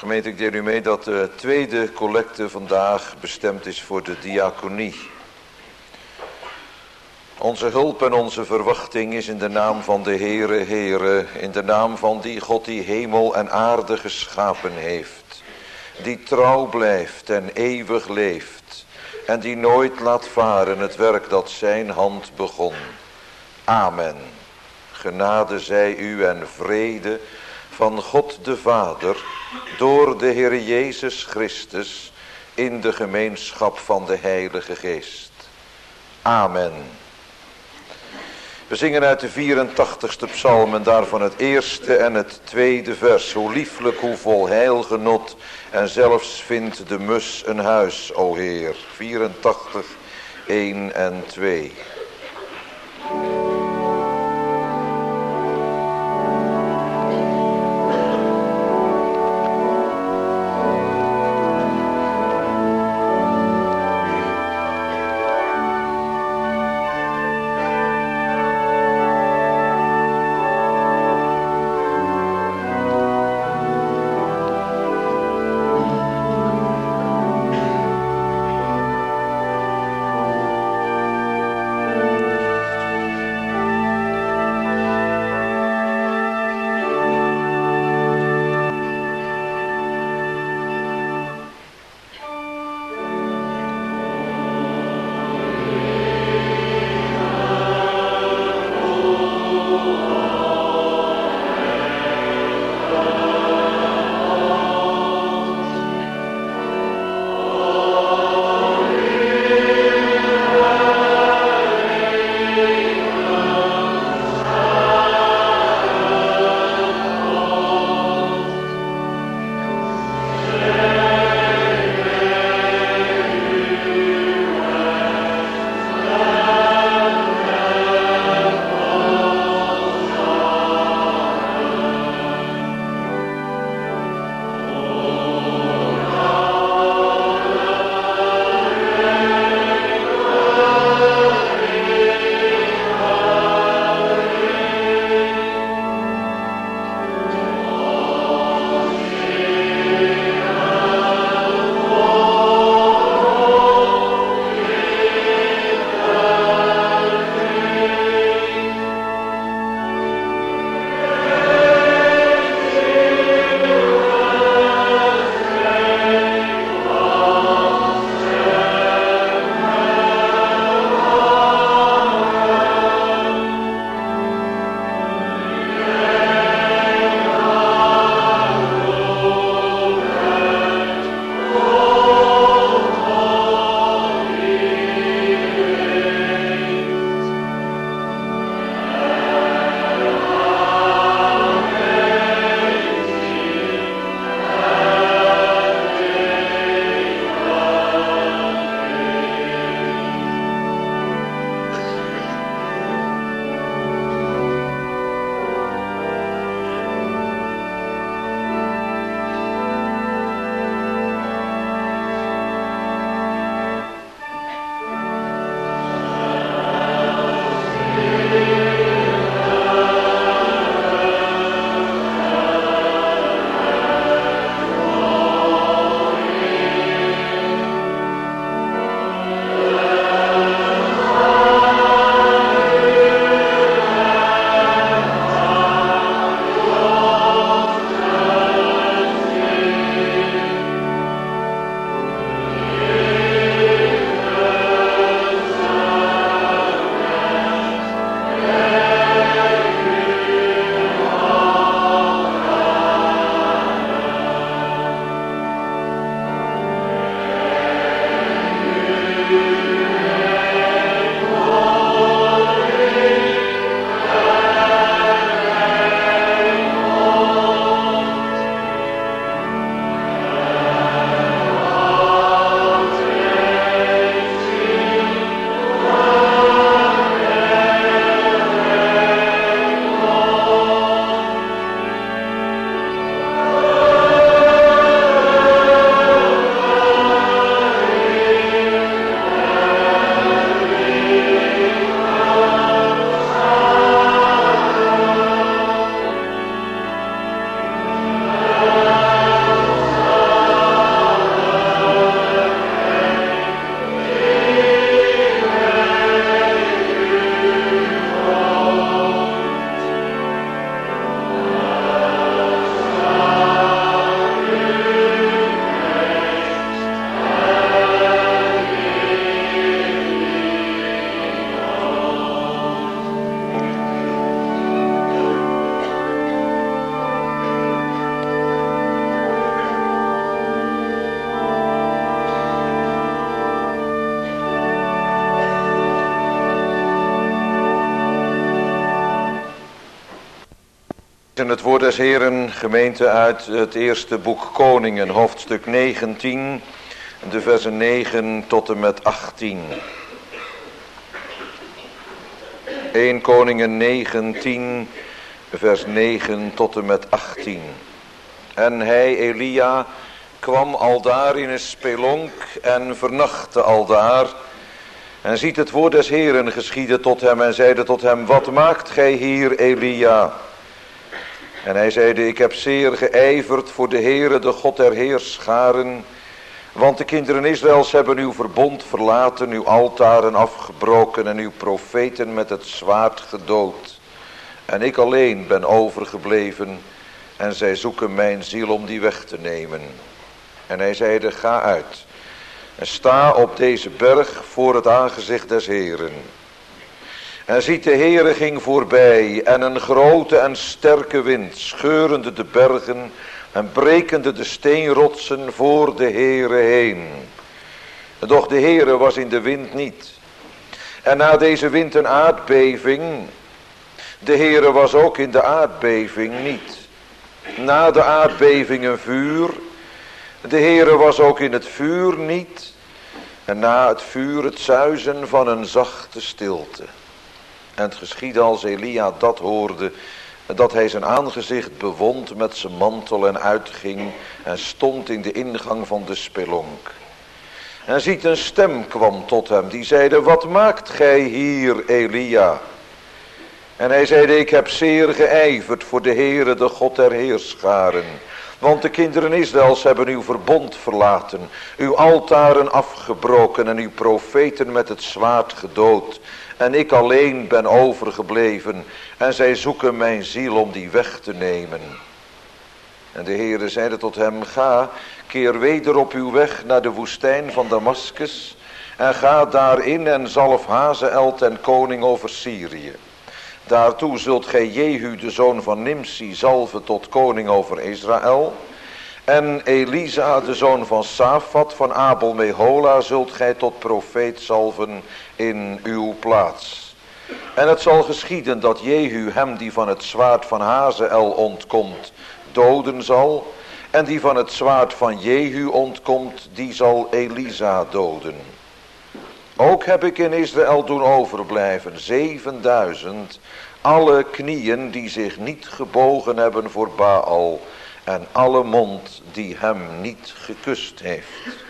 Gemeente, ik deel u mee dat de tweede collecte vandaag bestemd is voor de diaconie. Onze hulp en onze verwachting is in de naam van de Heere, in de naam van die God die hemel en aarde geschapen heeft. Die trouw blijft en eeuwig leeft en die nooit laat varen het werk dat zijn hand begon. Amen. Genade zij u en vrede van God de Vader, door de Heer Jezus Christus, in de gemeenschap van de Heilige Geest. Amen. We zingen uit de 84ste psalm en daarvan het eerste en het tweede vers. Hoe lieflijk, hoe vol heilgenot en zelfs vindt de mus een huis, o Heer. 84, 1 en 2. lezen het woord des Heeren, gemeente, uit het eerste boek Koningen, hoofdstuk 19, de versen 9 tot en met 18. 1 Koningen 19, vers 9 tot en met 18. En hij, Elia, kwam aldaar in een spelonk en vernachtte aldaar. En ziet het woord des Heeren geschieden tot hem en zeide tot hem: wat maakt gij hier, Elia? En hij zeide: ik heb zeer geijverd voor de Heere, de God der heerscharen. Want de kinderen Israëls hebben uw verbond verlaten, uw altaren afgebroken en uw profeten met het zwaard gedood. En ik alleen ben overgebleven en zij zoeken mijn ziel om die weg te nemen. En hij zeide: ga uit en sta op deze berg voor het aangezicht des Heeren. En ziet, de Heere ging voorbij en een grote en sterke wind, scheurende de bergen en brekende de steenrotsen voor de Heere heen. Doch de Heere was in de wind niet. En na deze wind een aardbeving. De Heere was ook in de aardbeving niet. Na de aardbeving een vuur. De Heere was ook in het vuur niet. En na het vuur het suizen van een zachte stilte. En het geschiedde als Elia dat hoorde, dat hij zijn aangezicht bewond met zijn mantel en uitging en stond in de ingang van de spelonk. En ziet, een stem kwam tot hem die zeide: wat maakt gij hier, Elia? En hij zeide: ik heb zeer geijverd voor de Heere, de God der heerscharen. Want de kinderen Israëls hebben uw verbond verlaten, uw altaren afgebroken en uw profeten met het zwaard gedood. En ik alleen ben overgebleven en zij zoeken mijn ziel om die weg te nemen. En de Heere zeide tot hem: ga, keer weder op uw weg naar de woestijn van Damaskus en ga daarin en zalf Hazael ten koning over Syrië. Daartoe zult gij Jehu de zoon van Nimsi zalven tot koning over Israël. En Elisa de zoon van Safat van Abel Mehola zult gij tot profeet zalven in uw plaats. En het zal geschieden dat Jehu hem die van het zwaard van Hazael ontkomt doden zal. En die van het zwaard van Jehu ontkomt, die zal Elisa doden. Ook heb ik in Israël doen overblijven 7000, alle knieën die zich niet gebogen hebben voor Baal en alle mond die hem niet gekust heeft.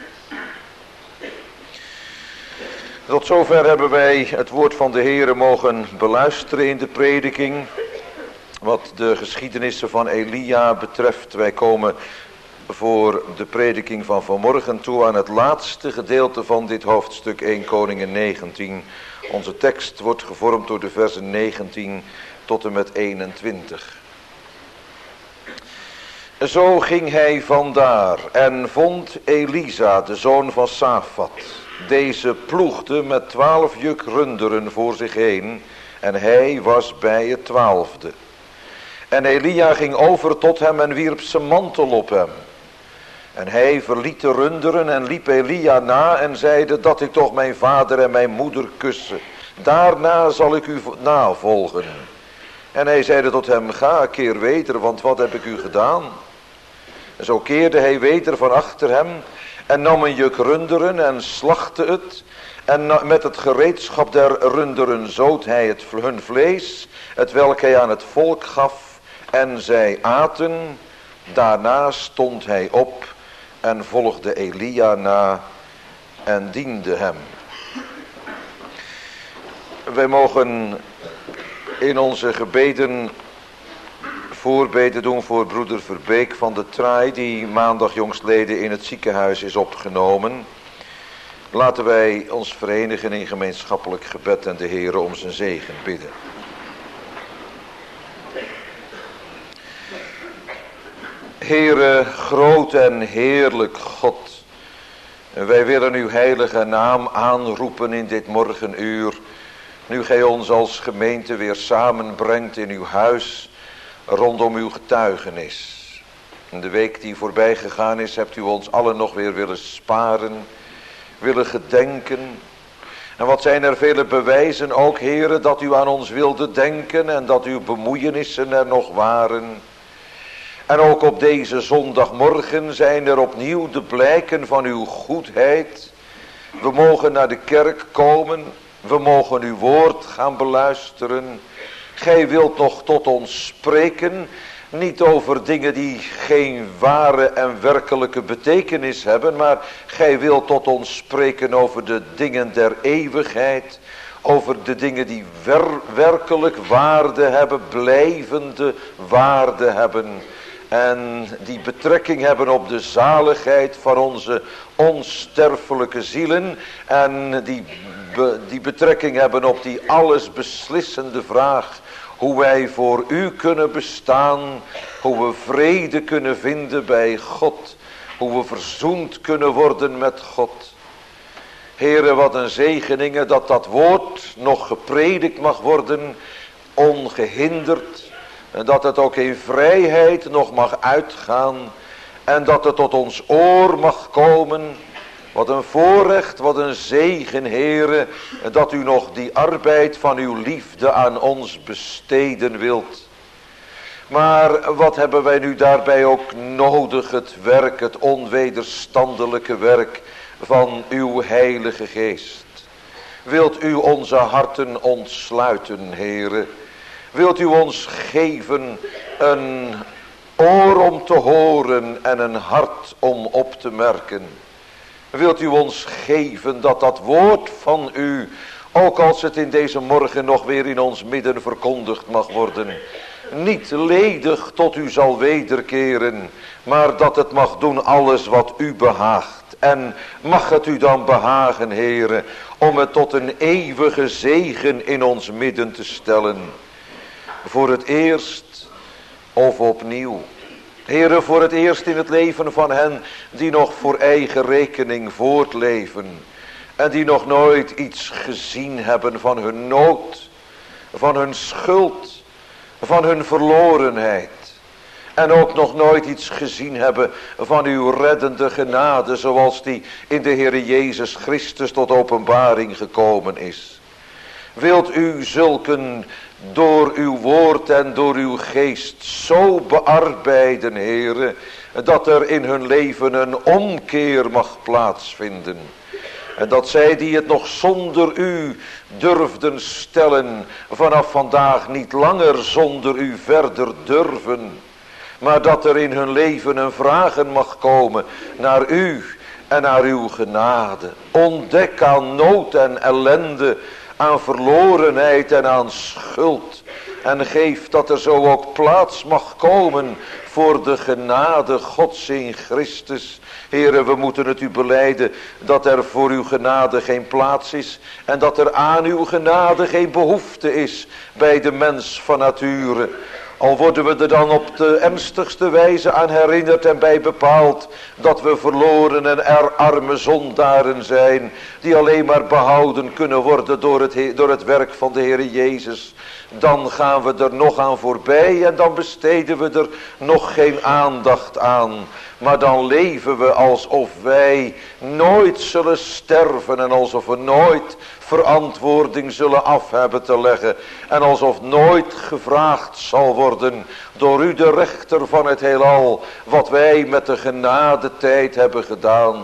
Tot zover hebben wij het woord van de Heere mogen beluisteren in de prediking. Wat de geschiedenissen van Elia betreft, wij komen voor de prediking van vanmorgen toe aan het laatste gedeelte van dit hoofdstuk 1 Koningen 19. Onze tekst wordt gevormd door de versen 19 tot en met 21. Zo ging hij vandaar en vond Elisa, de zoon van Safat. Deze ploegde met 12 juk runderen voor zich heen en hij was bij het 12e. En Elia ging over tot hem en wierp zijn mantel op hem. En hij verliet de runderen en liep Elia na en zeide: dat ik toch mijn vader en mijn moeder kussen. Daarna zal ik u navolgen. En hij zeide tot hem: ga, keer weder, want wat heb ik u gedaan? En zo keerde hij weder van achter hem en nam een juk runderen en slachtte het. En met het gereedschap der runderen zoot hij hun vlees, het welk hij aan het volk gaf. En zij aten. Daarna stond hij op en volgde Elia na en diende hem. Wij mogen in onze gebeden voorbeden doen voor broeder Verbeek van de Traai, die maandag jongstleden in het ziekenhuis is opgenomen. Laten wij ons verenigen in gemeenschappelijk gebed en de Heere om zijn zegen bidden. Heere, groot en heerlijk God, wij willen uw heilige naam aanroepen in dit morgenuur, nu gij ons als gemeente weer samenbrengt in uw huis rondom uw getuigenis. In de week die voorbij gegaan is, hebt u ons allen nog weer willen sparen, willen gedenken En wat zijn er vele bewijzen ook, Heere, dat u aan ons wilde denken en dat uw bemoeienissen er nog waren. En ook op deze zondagmorgen zijn er opnieuw de blijken van uw goedheid. We mogen naar de kerk komen, we mogen uw woord gaan beluisteren. Gij wilt nog tot ons spreken, niet over dingen die geen ware en werkelijke betekenis hebben, maar gij wilt tot ons spreken over de dingen der eeuwigheid, over de dingen die werkelijk waarde hebben, blijvende waarde hebben en die betrekking hebben op de zaligheid van onze onsterfelijke zielen en die betrekking hebben op die alles beslissende vraag hoe wij voor u kunnen bestaan, hoe we vrede kunnen vinden bij God, hoe we verzoend kunnen worden met God. Heere, wat een zegeningen dat dat woord nog gepredikt mag worden, ongehinderd. En dat het ook in vrijheid nog mag uitgaan. En dat het tot ons oor mag komen. Wat een voorrecht, wat een zegen, Heere, dat u nog die arbeid van uw liefde aan ons besteden wilt. Maar wat hebben wij nu daarbij ook nodig, het werk, het onwederstandelijke werk van uw Heilige Geest. Wilt u onze harten ontsluiten, Heere. Wilt u ons geven een oor om te horen en een hart om op te merken. Wilt u ons geven dat dat woord van u, ook als het in deze morgen nog weer in ons midden verkondigd mag worden, niet ledig tot u zal wederkeren, maar dat het mag doen alles wat u behaagt. En mag het u dan behagen, Heere, om het tot een eeuwige zegen in ons midden te stellen. Voor het eerst of opnieuw. Heere, voor het eerst in het leven van hen die nog voor eigen rekening voortleven. En die nog nooit iets gezien hebben van hun nood, van hun schuld, van hun verlorenheid. En ook nog nooit iets gezien hebben van uw reddende genade, zoals die in de Heere Jezus Christus tot openbaring gekomen is. Wilt u zulken door uw woord en door uw geest zo bearbeiden, Heere, dat er in hun leven een omkeer mag plaatsvinden. En dat zij die het nog zonder u durfden stellen, vanaf vandaag niet langer zonder u verder durven. Maar dat er in hun leven een vragen mag komen naar u en naar uw genade. Ontdek aan nood en ellende, aan verlorenheid en aan schuld. En geef dat er zo ook plaats mag komen voor de genade Gods in Christus. Heere, we moeten het u belijden dat er voor uw genade geen plaats is. En dat er aan uw genade geen behoefte is bij de mens van nature. Al worden we er dan op de ernstigste wijze aan herinnerd en bij bepaald dat we verloren en arme zondaren zijn, die alleen maar behouden kunnen worden door het werk van de Heer Jezus. Dan gaan we er nog aan voorbij en dan besteden we er nog geen aandacht aan. Maar dan leven we alsof wij nooit zullen sterven en alsof we nooit verantwoording zullen af hebben te leggen. En alsof nooit gevraagd zal worden door u de rechter van het heelal wat wij met de genadetijd hebben gedaan.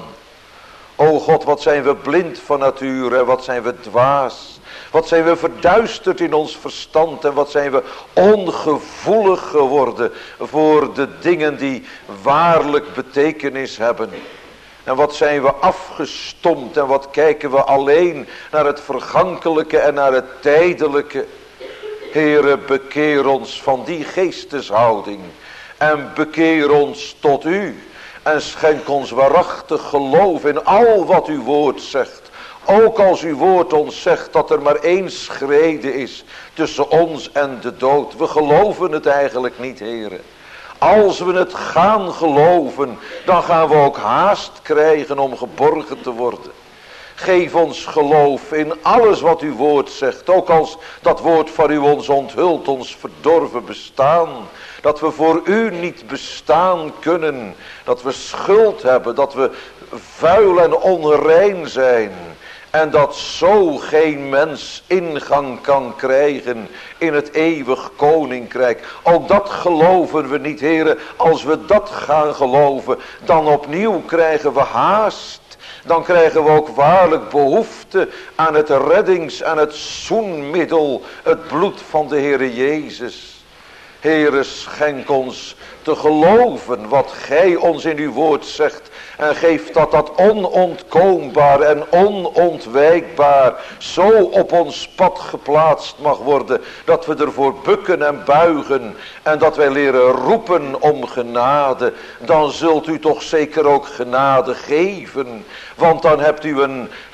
O God, wat zijn we blind van nature en wat zijn we dwaas. Wat zijn we verduisterd in ons verstand en wat zijn we ongevoelig geworden voor de dingen die waarlijk betekenis hebben. En wat zijn we afgestompt en wat kijken we alleen naar het vergankelijke en naar het tijdelijke. Heere, bekeer ons van die geesteshouding en bekeer ons tot u. En schenk ons waarachtig geloof in al wat uw woord zegt. Ook als uw woord ons zegt dat er maar één schrede is tussen ons en de dood. We geloven het eigenlijk niet, Heere. Als we het gaan geloven, dan gaan we ook haast krijgen om geborgen te worden. Geef ons geloof in alles wat uw woord zegt. Ook als dat woord van u ons onthult, ons verdorven bestaan. Dat we voor u niet bestaan kunnen. Dat we schuld hebben, dat we vuil en onrein zijn. En dat zo geen mens ingang kan krijgen in het eeuwig koninkrijk. Ook dat geloven we niet, Heere. Als we dat gaan geloven, dan opnieuw krijgen we haast. Dan krijgen we ook waarlijk behoefte aan het reddings- en het zoenmiddel, het bloed van de Heere Jezus. Heere, schenk ons te geloven wat gij ons in uw woord zegt. En geef dat onontkoombaar en onontwijkbaar zo op ons pad geplaatst mag worden. Dat we ervoor bukken en buigen. En dat wij leren roepen om genade. Dan zult u toch zeker ook genade geven. Want dan hebt u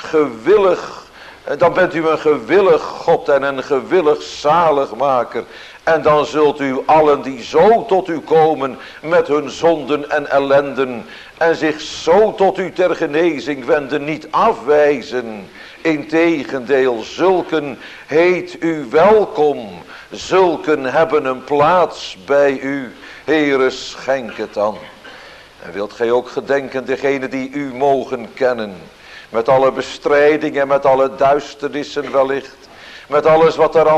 dan bent u een gewillig God en een gewillig zaligmaker. En dan zult u allen die zo tot u komen met hun zonden en ellenden en zich zo tot u ter genezing wenden, niet afwijzen. Integendeel, zulken heet u welkom. Zulken hebben een plaats bij u. Heere, schenk het dan. En wilt gij ook gedenken degene die u mogen kennen. Met alle bestrijding en met alle duisternissen wellicht. Met alles wat er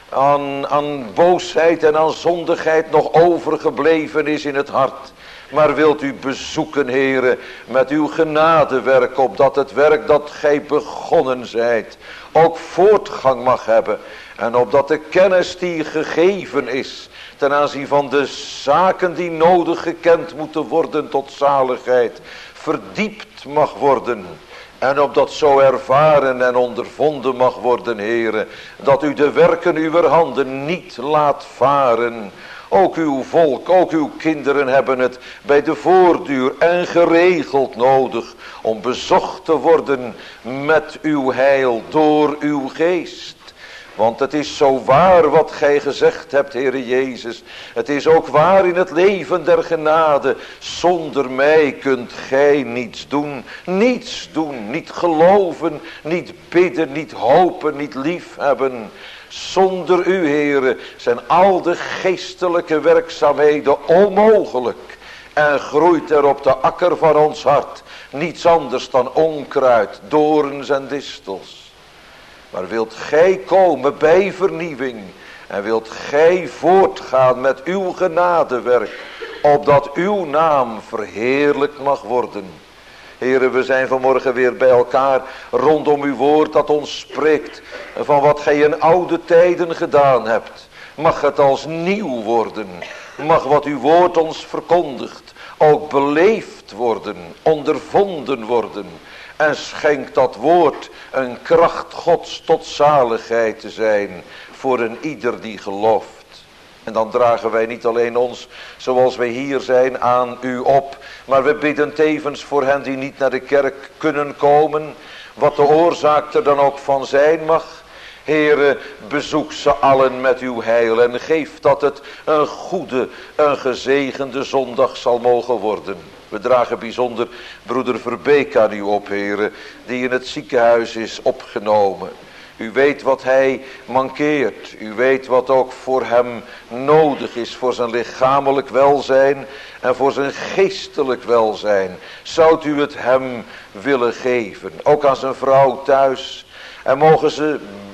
aan boosheid en aan zondigheid nog overgebleven is in het hart. Maar wilt u bezoeken, Heere, met uw genadewerk, opdat het werk dat gij begonnen zijt ook voortgang mag hebben. En opdat de kennis die gegeven is ten aanzien van de zaken die nodig gekend moeten worden tot zaligheid, verdiept mag worden. En opdat zo ervaren en ondervonden mag worden, Heere, dat u de werken uwer handen niet laat varen. Ook uw volk, ook uw kinderen hebben het bij de voortduur en geregeld nodig om bezocht te worden met uw heil door uw geest. Want het is zo waar wat gij gezegd hebt, Heere Jezus. Het is ook waar in het leven der genade. Zonder mij kunt gij niets doen. Niets doen, niet geloven, niet bidden, niet hopen, niet liefhebben. Zonder u, Heere, zijn al de geestelijke werkzaamheden onmogelijk. En groeit er op de akker van ons hart niets anders dan onkruid, dorens en distels. Maar wilt gij komen bij vernieuwing en wilt gij voortgaan met uw genadewerk, opdat uw naam verheerlijkt mag worden. Heren, we zijn vanmorgen weer bij elkaar rondom uw woord dat ons spreekt van wat gij in oude tijden gedaan hebt. Mag het als nieuw worden, mag wat uw woord ons verkondigt ook beleefd worden, ondervonden worden. En schenk dat woord een kracht Gods tot zaligheid te zijn voor een ieder die gelooft. En dan dragen wij niet alleen ons, zoals wij hier zijn, aan u op. Maar we bidden tevens voor hen die niet naar de kerk kunnen komen. Wat de oorzaak er dan ook van zijn mag. Heere, bezoek ze allen met uw heil. En geef dat het een goede, een gezegende zondag zal mogen worden. We dragen bijzonder broeder Verbeek aan u op, Heere, die in het ziekenhuis is opgenomen. U weet wat hij mankeert. U weet wat ook voor hem nodig is voor zijn lichamelijk welzijn en voor zijn geestelijk welzijn. Zoudt u het hem willen geven, ook aan zijn vrouw thuis. En mogen ze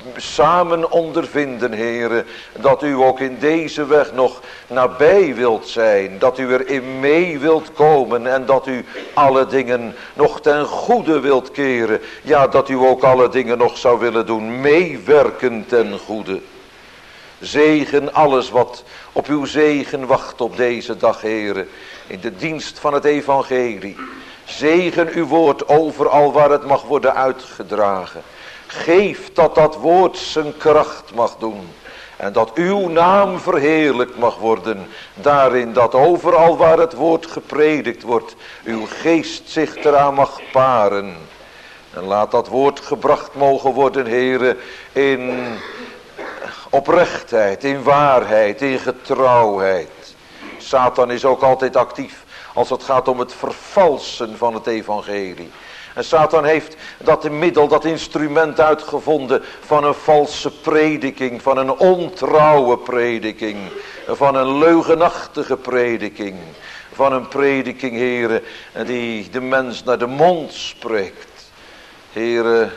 samen ondervinden, Heere, dat u ook in deze weg nog nabij wilt zijn. Dat u erin mee wilt komen en dat u alle dingen nog ten goede wilt keren. Ja, dat u ook alle dingen nog zou willen doen, meewerken ten goede. Zegen alles wat op uw zegen wacht op deze dag, Heere, in de dienst van het evangelie. Zegen uw woord overal waar het mag worden uitgedragen. Geef dat dat woord zijn kracht mag doen. En dat uw naam verheerlijkt mag worden. Daarin dat overal waar het woord gepredikt wordt, uw geest zich eraan mag paren. En laat dat woord gebracht mogen worden, Heere, in oprechtheid, in waarheid, in getrouwheid. Satan is ook altijd actief als het gaat om het vervalsen van het evangelie. En Satan heeft dat middel, dat instrument uitgevonden van een valse prediking, van een ontrouwe prediking, van een leugenachtige prediking, van een prediking, Heere, die de mens naar de mond spreekt. Heere,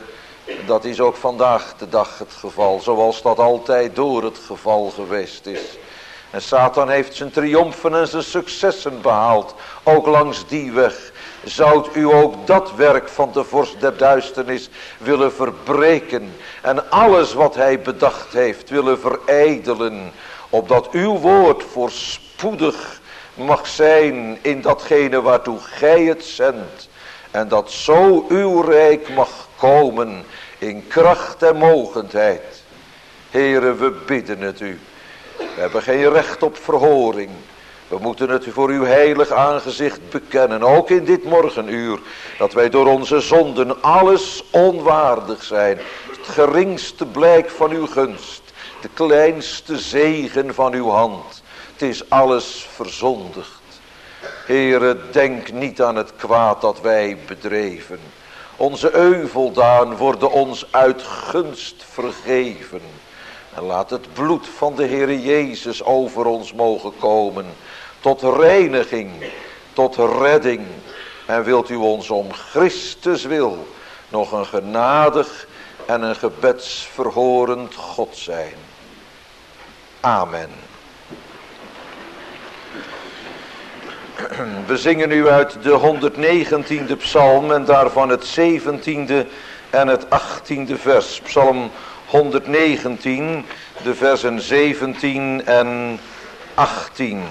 Dat is ook vandaag de dag het geval, zoals dat altijd door het geval geweest is. En Satan heeft zijn triomfen en zijn successen behaald, ook langs die weg. Zoudt u ook dat werk van de vorst der duisternis willen verbreken en alles wat hij bedacht heeft willen verijdelen, opdat uw woord voorspoedig mag zijn in datgene waartoe gij het zendt, en dat zo uw rijk mag komen in kracht en mogendheid. Heere, we bidden het u. We hebben geen recht op verhoring. We moeten het voor uw heilig aangezicht bekennen, ook in dit morgenuur, dat wij door onze zonden alles onwaardig zijn. Het geringste blijk van uw gunst, de kleinste zegen van uw hand. Het is alles verzondigd. Heere, denk niet aan het kwaad dat wij bedreven. Onze euveldaden worden ons uit gunst vergeven. En laat het bloed van de Heere Jezus over ons mogen komen, tot reiniging, tot redding. En wilt u ons om Christus wil nog een genadig en een gebedsverhorend God zijn. Amen. We zingen nu uit de 119e psalm en daarvan het 17e en het 18e vers. Psalm 119, de versen 17 en 18.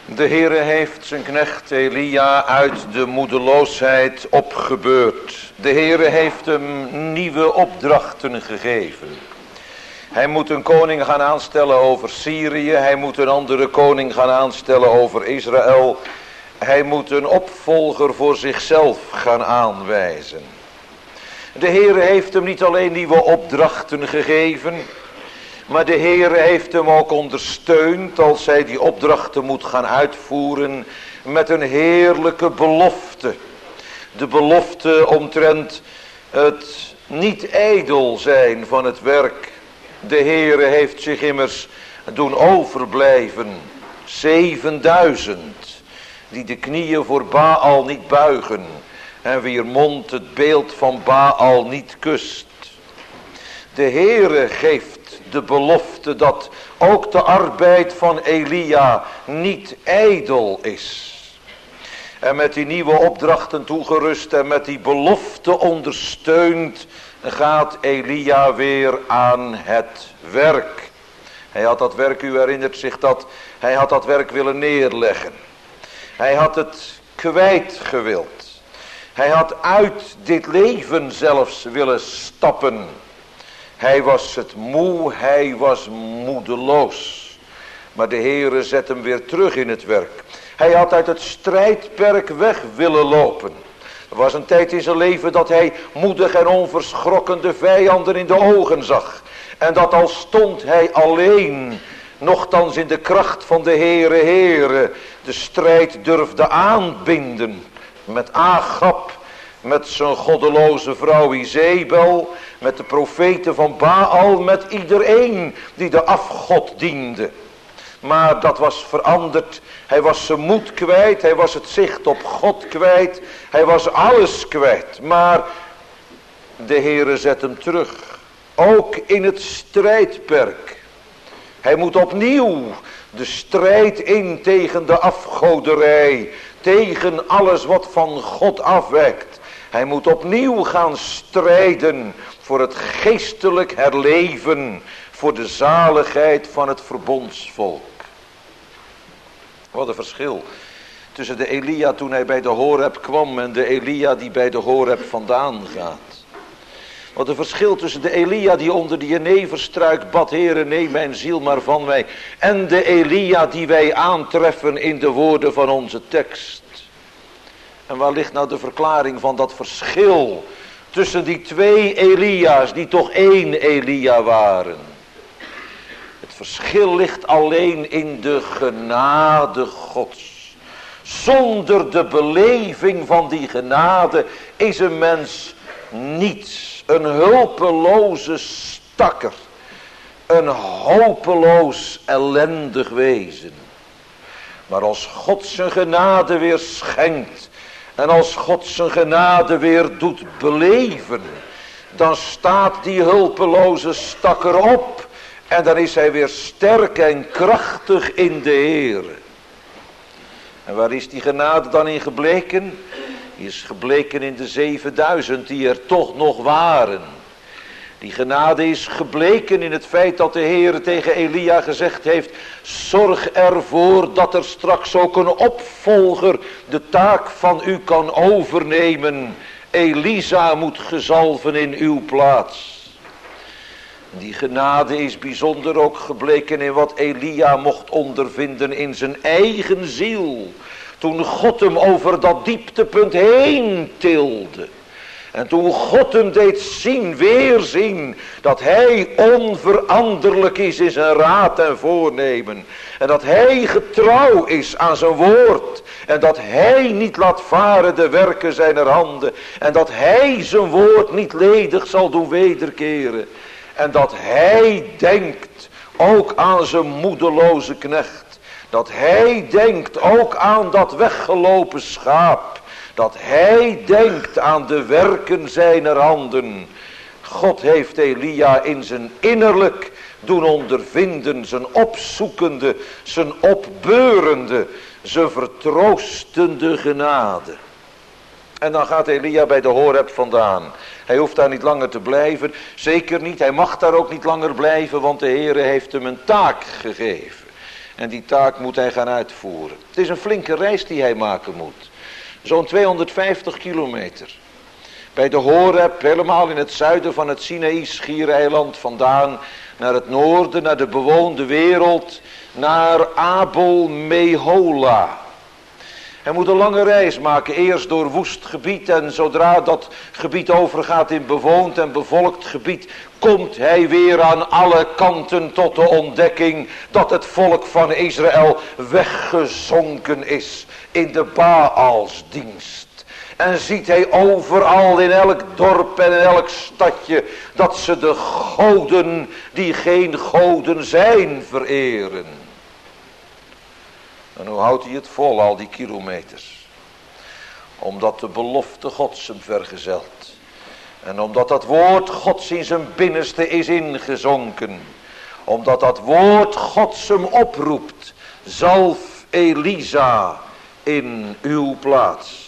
De Heere heeft zijn knecht Elia uit de moedeloosheid opgebeurd. De Heere heeft hem nieuwe opdrachten gegeven. Hij moet een koning gaan aanstellen over Syrië. Hij moet een andere koning gaan aanstellen over Israël. Hij moet een opvolger voor zichzelf gaan aanwijzen. De Heere heeft hem niet alleen nieuwe opdrachten gegeven, maar de Heere heeft hem ook ondersteund als hij die opdrachten moet gaan uitvoeren met een heerlijke belofte. De belofte omtrent het niet ijdel zijn van het werk. De Heere heeft zich immers doen overblijven 7000 die de knieën voor Baal niet buigen en wier mond het beeld van Baal niet kust. De Heere geeft de belofte dat ook de arbeid van Elia niet ijdel is. En met die nieuwe opdrachten toegerust en met die belofte ondersteund gaat Elia weer aan het werk. Hij had dat werk, u herinnert zich dat, hij had dat werk willen neerleggen. Hij had het kwijt gewild. Hij had uit dit leven zelfs willen stappen. Hij was het moe, hij was moedeloos. Maar de Heere zet hem weer terug in het werk. Hij had uit het strijdperk weg willen lopen. Er was een tijd in zijn leven dat hij moedig en onverschrokken de vijanden in de ogen zag. En dat al stond hij alleen, nochtans in de kracht van de Heere, de strijd durfde aanbinden. Met Agab, met zijn goddeloze vrouw Izebel, met de profeten van Baal, met iedereen die de afgod diende. Maar dat was veranderd. Hij was zijn moed kwijt, hij was het zicht op God kwijt, hij was alles kwijt. Maar de Heere zet hem terug, ook in het strijdperk. Hij moet opnieuw de strijd in tegen de afgoderij, tegen alles wat van God afwijkt. Hij moet opnieuw gaan strijden voor het geestelijk herleven, voor de zaligheid van het verbondsvolk. Wat een verschil tussen de Elia toen hij bij de Horeb kwam en de Elia die bij de Horeb vandaan gaat. Wat een verschil tussen de Elia die onder de jeneverstruik bad, Heere neem mijn ziel maar van mij, en de Elia die wij aantreffen in de woorden van onze tekst. En waar ligt nou de verklaring van dat verschil tussen die twee Elia's die toch één Elia waren? Het verschil ligt alleen in de genade Gods. Zonder de beleving van die genade is een mens niets. Een hulpeloze stakker. Een hopeloos ellendig wezen. Maar als God zijn genade weer schenkt. En als God zijn genade weer doet beleven. Dan staat die hulpeloze stakker op. En dan is hij weer sterk en krachtig in de Heere. En waar is die genade dan in gebleken? Die is gebleken in de 7000 die er toch nog waren. Die genade is gebleken in het feit dat de Heer tegen Elia gezegd heeft: zorg ervoor dat er straks ook een opvolger de taak van u kan overnemen. Elisa moet gezalven in uw plaats. Die genade is bijzonder ook gebleken in wat Elia mocht ondervinden in zijn eigen ziel. Toen God hem over dat dieptepunt heen tilde. En toen God hem deed zien, weer zien, dat hij onveranderlijk is in zijn raad en voornemen. En dat hij getrouw is aan zijn woord. En dat hij niet laat varen de werken zijner handen. En dat hij zijn woord niet ledig zal doen wederkeren. En dat hij denkt ook aan zijn moedeloze knecht. Dat hij denkt ook aan dat weggelopen schaap. Dat hij denkt aan de werken zijner handen. God heeft Elia in zijn innerlijk doen ondervinden. Zijn opzoekende, zijn opbeurende, zijn vertroostende genade. En dan gaat Elia bij de Horeb vandaan. Hij hoeft daar niet langer te blijven. Zeker niet, hij mag daar ook niet langer blijven. Want de Heere heeft hem een taak gegeven. En die taak moet hij gaan uitvoeren. Het is een flinke reis die hij maken moet. Zo'n 250 kilometer. Bij de Horeb, helemaal in het zuiden van het Sinaï-schiereiland vandaan, naar het noorden, naar de bewoonde wereld, naar Abel Mehola. Hij moet een lange reis maken, eerst door woest gebied, en zodra dat gebied overgaat in bewoond en bevolkt gebied, komt hij weer aan alle kanten tot de ontdekking dat het volk van Israël weggezonken is in de Baalsdienst. En ziet hij overal in elk dorp en in elk stadje dat ze de goden die geen goden zijn vereren. En hoe houdt hij het vol, al die kilometers? Omdat de belofte Gods hem vergezelt. En omdat dat woord Gods in zijn binnenste is ingezonken. Omdat dat woord Gods hem oproept. Zalf Elisa in uw plaats.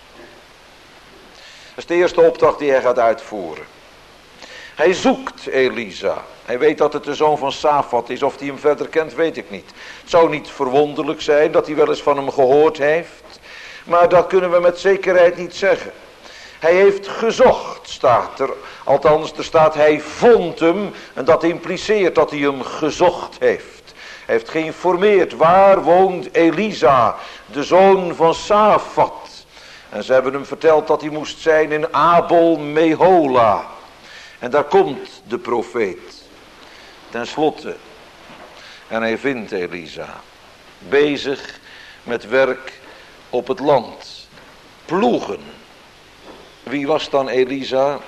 Dat is de eerste opdracht die hij gaat uitvoeren. Hij zoekt Elisa. Hij weet dat het de zoon van Safat is. Of hij hem verder kent, weet ik niet. Het zou niet verwonderlijk zijn dat hij wel eens van hem gehoord heeft. Maar dat kunnen we met zekerheid niet zeggen. Hij heeft gezocht, staat er. Althans, er staat hij vond hem. En dat impliceert dat hij hem gezocht heeft. Hij heeft geïnformeerd. Waar woont Elisa, de zoon van Safat? En ze hebben hem verteld dat hij moest zijn in Abel Mehola. En daar komt de profeet. Ten slotte. En hij vindt Elisa. Bezig met werk op het land. Ploegen. Wie was dan Elisa?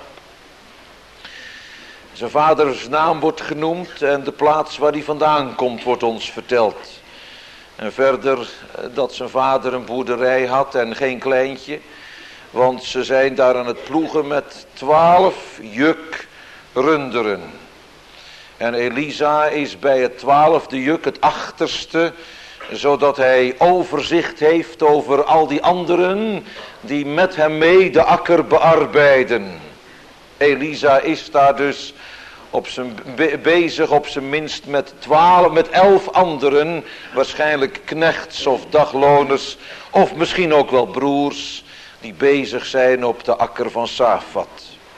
Zijn vaders naam wordt genoemd en de plaats waar hij vandaan komt wordt ons verteld. En verder dat zijn vader een boerderij had en geen kleintje. Want ze zijn daar aan het ploegen met 12 juk runderen. En Elisa is bij het 12e juk het achterste, zodat hij overzicht heeft over al die anderen die met hem mee de akker bearbeiden. Elisa is daar dus bezig op zijn minst met 11 anderen, waarschijnlijk knechts of dagloners, of misschien ook wel broers, die bezig zijn op de akker van Safat.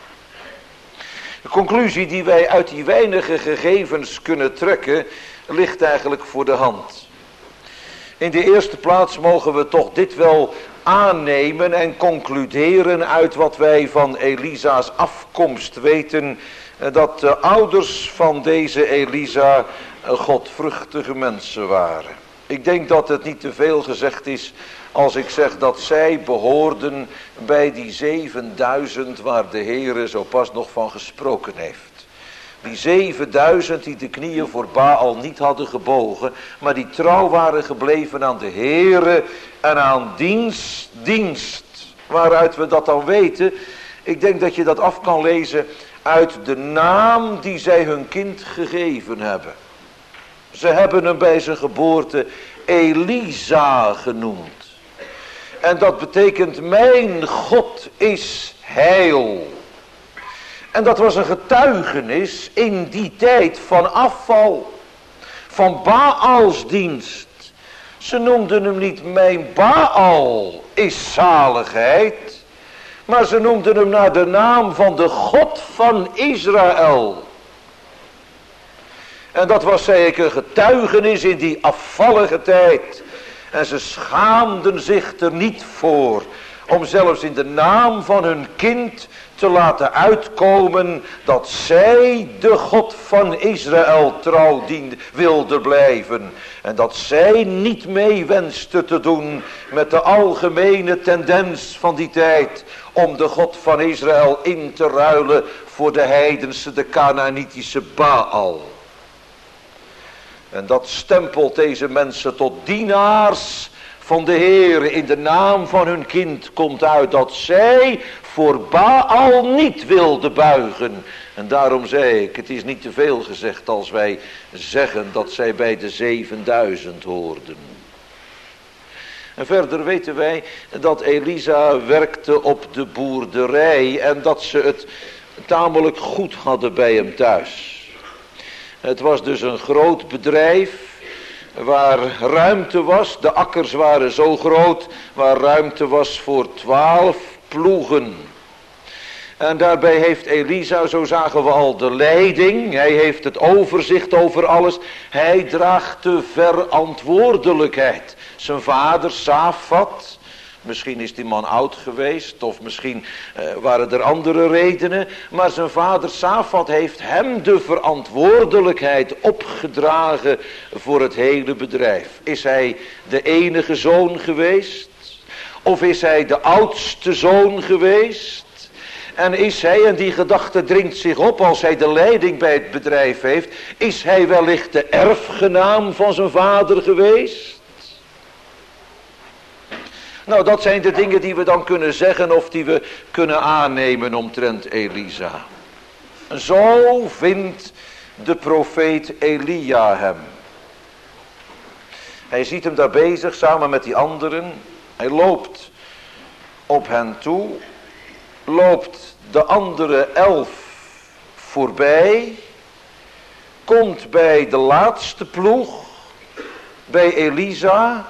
De conclusie die wij uit die weinige gegevens kunnen trekken, ligt eigenlijk voor de hand. In de eerste plaats mogen we toch dit wel aannemen en concluderen uit wat wij van Elisa's afkomst weten, dat de ouders van deze Elisa godvruchtige mensen waren. Ik denk dat het niet te veel gezegd is als ik zeg dat zij behoorden bij die 7000 waar de Heere zo pas nog van gesproken heeft. Die 7000 die de knieën voor Baal niet hadden gebogen, maar die trouw waren gebleven aan de Heere en aan dienst. Waaruit we dat dan weten, ik denk dat je dat af kan lezen uit de naam die zij hun kind gegeven hebben. Ze hebben hem bij zijn geboorte Elisa genoemd. En dat betekent mijn God is heil. En dat was een getuigenis in die tijd van afval. Van Baalsdienst. Ze noemden hem niet mijn Baal is zaligheid. Maar ze noemden hem naar de naam van de God van Israël. En dat was zeker een getuigenis in die afvallige tijd. En ze schaamden zich er niet voor om zelfs in de naam van hun kind te laten uitkomen dat zij de God van Israël trouw wilden blijven. En dat zij niet mee wenste te doen met de algemene tendens van die tijd om de God van Israël in te ruilen voor de heidense, de Kanaanitische Baal. En dat stempelt deze mensen tot dienaars van de Heer. In de naam van hun kind komt uit dat zij voor Baal niet wilden buigen. En daarom zei ik, het is niet te veel gezegd als wij zeggen dat zij bij de 7000 hoorden. En verder weten wij dat Elisa werkte op de boerderij en dat ze het tamelijk goed hadden bij hem thuis. Het was dus een groot bedrijf waar ruimte was, de akkers waren zo groot, waar ruimte was voor 12 ploegen. En daarbij heeft Elisa, zo zagen we al, de leiding. Hij heeft het overzicht over alles. Hij draagt de verantwoordelijkheid. Zijn vader Safat, misschien is die man oud geweest, of misschien waren er andere redenen. Maar zijn vader Safat heeft hem de verantwoordelijkheid opgedragen voor het hele bedrijf. Is hij de enige zoon geweest? Of is hij de oudste zoon geweest? En is hij, en die gedachte dringt zich op als hij de leiding bij het bedrijf heeft, is hij wellicht de erfgenaam van zijn vader geweest? Nou, dat zijn de dingen die we dan kunnen zeggen of die we kunnen aannemen omtrent Elisa. Zo vindt de profeet Elia hem. Hij ziet hem daar bezig samen met die anderen. Hij loopt op hen toe. Loopt de andere 11 voorbij. Komt bij de laatste ploeg. Bij Elisa.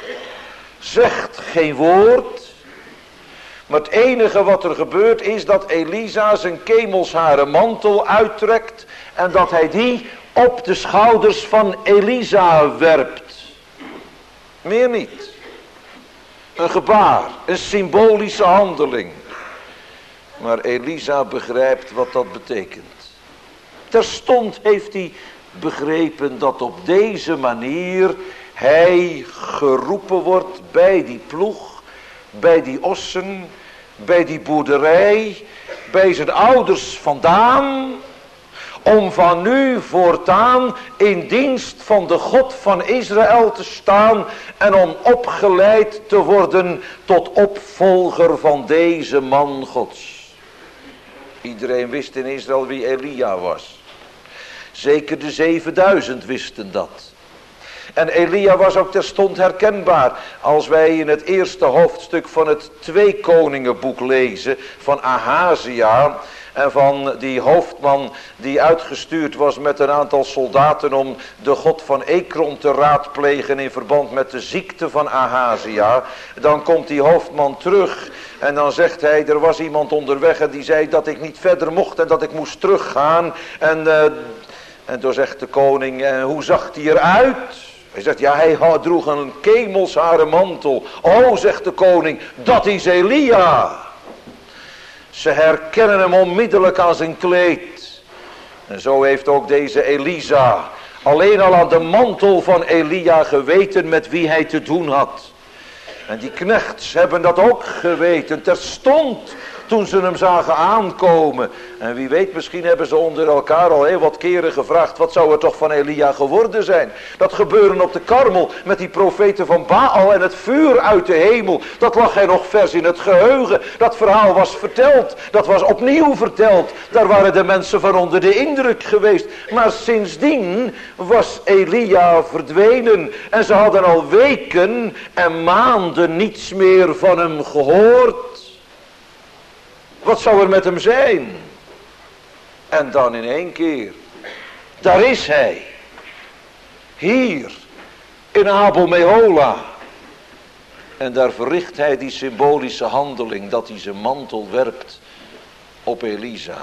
Zegt geen woord. Maar het enige wat er gebeurt is dat Elisa zijn kemelsharen mantel uittrekt. En dat hij die op de schouders van Elisa werpt. Meer niet. Een gebaar. Een symbolische handeling. Maar Elisa begrijpt wat dat betekent. Terstond heeft hij begrepen dat op deze manier hij geroepen wordt bij die ploeg, bij die ossen, bij die boerderij, bij zijn ouders vandaan, om van nu voortaan in dienst van de God van Israël te staan en om opgeleid te worden tot opvolger van deze man Gods. Iedereen wist in Israël wie Elia was. Zeker de 7000 wisten dat. En Elia was ook terstond herkenbaar. Als wij in het eerste hoofdstuk van het 2 Koningenboek lezen van Ahazia en van die hoofdman die uitgestuurd was met een aantal soldaten om de god van Ekron te raadplegen in verband met de ziekte van Ahazia. Dan komt die hoofdman terug en dan zegt hij, er was iemand onderweg en die zei dat ik niet verder mocht en dat ik moest teruggaan. En toen zegt de koning, hoe zag hij eruit? Hij zegt, ja, hij droeg een kemelsharen mantel. Oh, zegt de koning, dat is Elia. Ze herkennen hem onmiddellijk aan zijn kleed. En zo heeft ook deze Elisa alleen al aan de mantel van Elia geweten met wie hij te doen had. En die knechts hebben dat ook geweten, terstond toen ze hem zagen aankomen. En wie weet, misschien hebben ze onder elkaar al heel wat keren gevraagd, wat zou er toch van Elia geworden zijn? Dat gebeuren op de Karmel met die profeten van Baal en het vuur uit de hemel. Dat lag hij nog vers in het geheugen. Dat verhaal was verteld. Dat was opnieuw verteld. Daar waren de mensen van onder de indruk geweest. Maar sindsdien was Elia verdwenen. En ze hadden al weken en maanden niets meer van hem gehoord. Wat zou er met hem zijn? En dan in één keer. Daar is hij. Hier. In Abel Mehola. En daar verricht hij die symbolische handeling. Dat hij zijn mantel werpt op Elisa.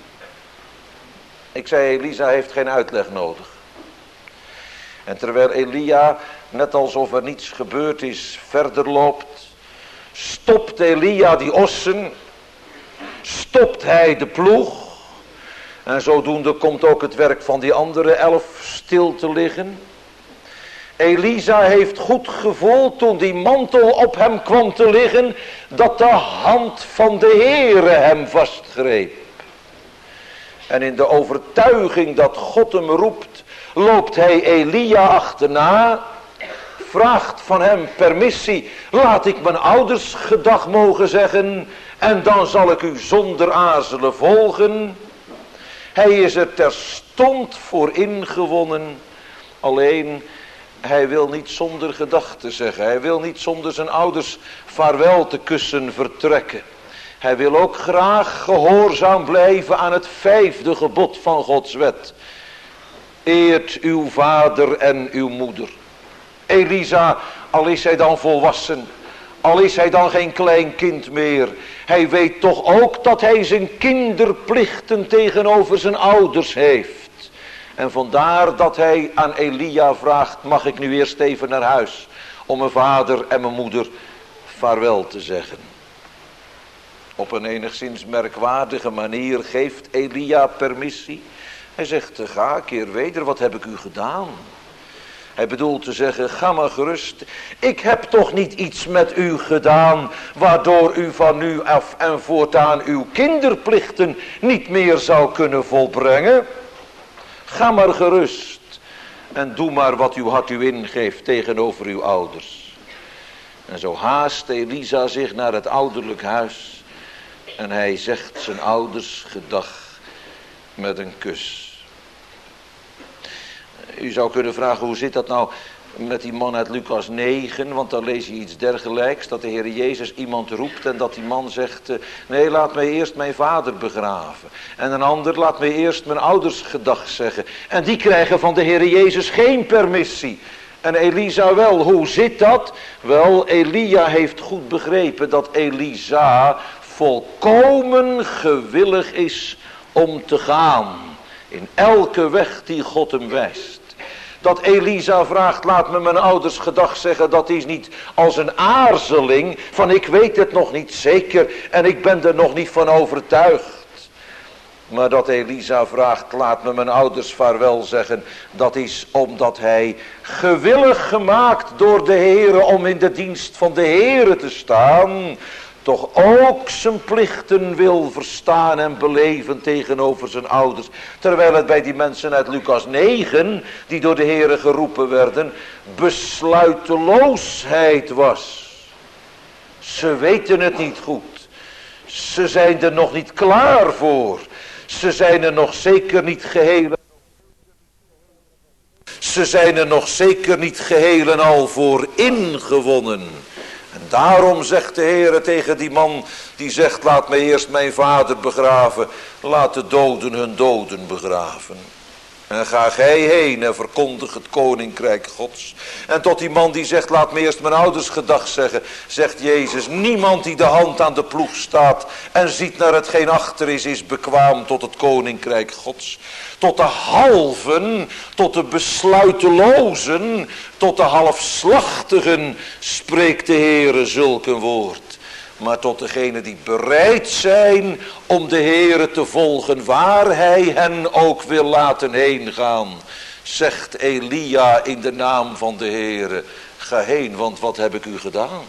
Ik zei, Elisa heeft geen uitleg nodig. En terwijl Elia, net alsof er niets gebeurd is, verder loopt. Stopt Elia die ossen. Stopt hij de ploeg. En zodoende komt ook het werk van die andere 11 stil te liggen. Elisa heeft goed gevoeld toen die mantel op hem kwam te liggen, dat de hand van de Heere hem vastgreep. En in de overtuiging dat God hem roept, loopt hij Elia achterna, vraagt van hem permissie, laat ik mijn ouders gedag mogen zeggen en dan zal ik u zonder aarzelen volgen. Hij is er terstond voor ingewonnen, alleen hij wil niet zonder gedachten zeggen. Hij wil niet zonder zijn ouders vaarwel te kussen vertrekken. Hij wil ook graag gehoorzaam blijven aan het 5e gebod van Gods wet. Eert uw vader en uw moeder. Elisa, al is hij dan volwassen, al is hij dan geen klein kind meer, hij weet toch ook dat hij zijn kinderplichten tegenover zijn ouders heeft. En vandaar dat hij aan Elia vraagt, mag ik nu eerst even naar huis om mijn vader en mijn moeder vaarwel te zeggen. Op een enigszins merkwaardige manier geeft Elia permissie. Hij zegt, ga, keer weder, wat heb ik u gedaan? Hij bedoelt te zeggen, ga maar gerust. Ik heb toch niet iets met u gedaan, waardoor u van nu af en voortaan uw kinderplichten niet meer zou kunnen volbrengen. Ga maar gerust en doe maar wat uw hart u ingeeft tegenover uw ouders. En zo haast Elisa zich naar het ouderlijk huis en hij zegt zijn ouders gedag met een kus. U zou kunnen vragen, hoe zit dat nou met die man uit Lucas 9? Want dan lees je iets dergelijks, dat de Heer Jezus iemand roept en dat die man zegt, nee, laat mij eerst mijn vader begraven. En een ander, laat mij eerst mijn ouders gedag zeggen. En die krijgen van de Heer Jezus geen permissie. En Elisa wel, hoe zit dat? Wel, Elia heeft goed begrepen dat Elisa volkomen gewillig is om te gaan in elke weg die God hem wijst. Dat Elisa vraagt, laat me mijn ouders gedag zeggen, dat is niet als een aarzeling van ik weet het nog niet zeker en ik ben er nog niet van overtuigd. Maar dat Elisa vraagt, laat me mijn ouders vaarwel zeggen, dat is omdat hij gewillig gemaakt door de Heere om in de dienst van de Heere te staan, toch ook zijn plichten wil verstaan en beleven tegenover zijn ouders. Terwijl het bij die mensen uit Lucas 9, die door de Heere geroepen werden, besluiteloosheid was. Ze weten het niet goed. Ze zijn er nog niet klaar voor. Ze zijn er nog zeker niet geheel. Ze zijn er nog zeker niet geheel en al voor ingewonnen. En daarom zegt de Heere tegen die man die zegt, laat mij eerst mijn vader begraven. Laat de doden hun doden begraven. En ga gij heen en verkondig het koninkrijk Gods. En tot die man die zegt, laat me eerst mijn ouders gedag zeggen, zegt Jezus, niemand die de hand aan de ploeg staat en ziet naar hetgeen achter is bekwaam tot het koninkrijk Gods. Tot de halven, tot de besluitelozen, tot de halfslachtigen spreekt de Heere zulk een woord. Maar tot degenen die bereid zijn om de Heere te volgen waar hij hen ook wil laten heen gaan. Zegt Elia in de naam van de Heere, ga heen, want wat heb ik u gedaan?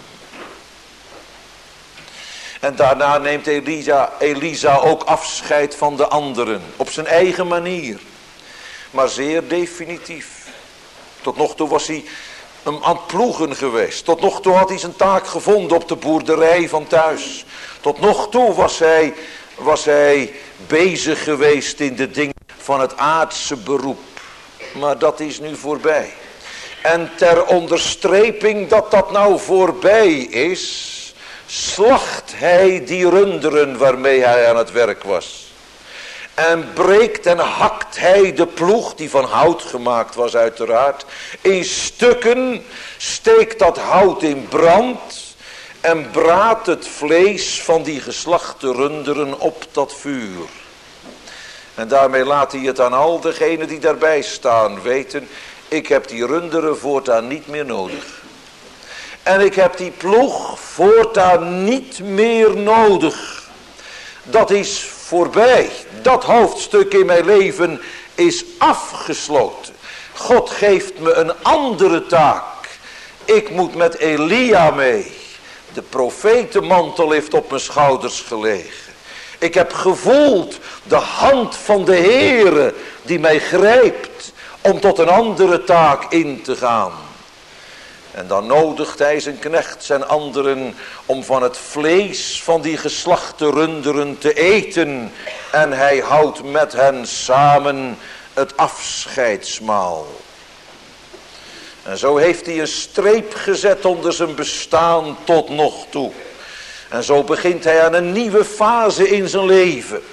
En daarna neemt Elisa ook afscheid van de anderen, op zijn eigen manier. Maar zeer definitief. Tot nog toe was hij aan het ploegen geweest. Tot nog toe had hij zijn taak gevonden op de boerderij van thuis. Tot nog toe was hij bezig geweest in de dingen van het aardse beroep. Maar dat is nu voorbij. En ter onderstreping dat dat nou voorbij is, slacht hij die runderen waarmee hij aan het werk was. En breekt en hakt hij de ploeg, die van hout gemaakt was uiteraard, in stukken, steekt dat hout in brand en braadt het vlees van die geslachte runderen op dat vuur. En daarmee laat hij het aan al degenen die daarbij staan weten, ik heb die runderen voortaan niet meer nodig. En ik heb die ploeg voortaan niet meer nodig. Dat is voorbij. Dat hoofdstuk in mijn leven is afgesloten. God geeft me een andere taak. Ik moet met Elia mee. De profetenmantel heeft op mijn schouders gelegen. Ik heb gevoeld de hand van de Heere die mij grijpt om tot een andere taak in te gaan. En dan nodigt hij zijn knechts en anderen om van het vlees van die geslachte runderen te eten. En hij houdt met hen samen het afscheidsmaal. En zo heeft hij een streep gezet onder zijn bestaan tot nog toe. En zo begint hij aan een nieuwe fase in zijn leven.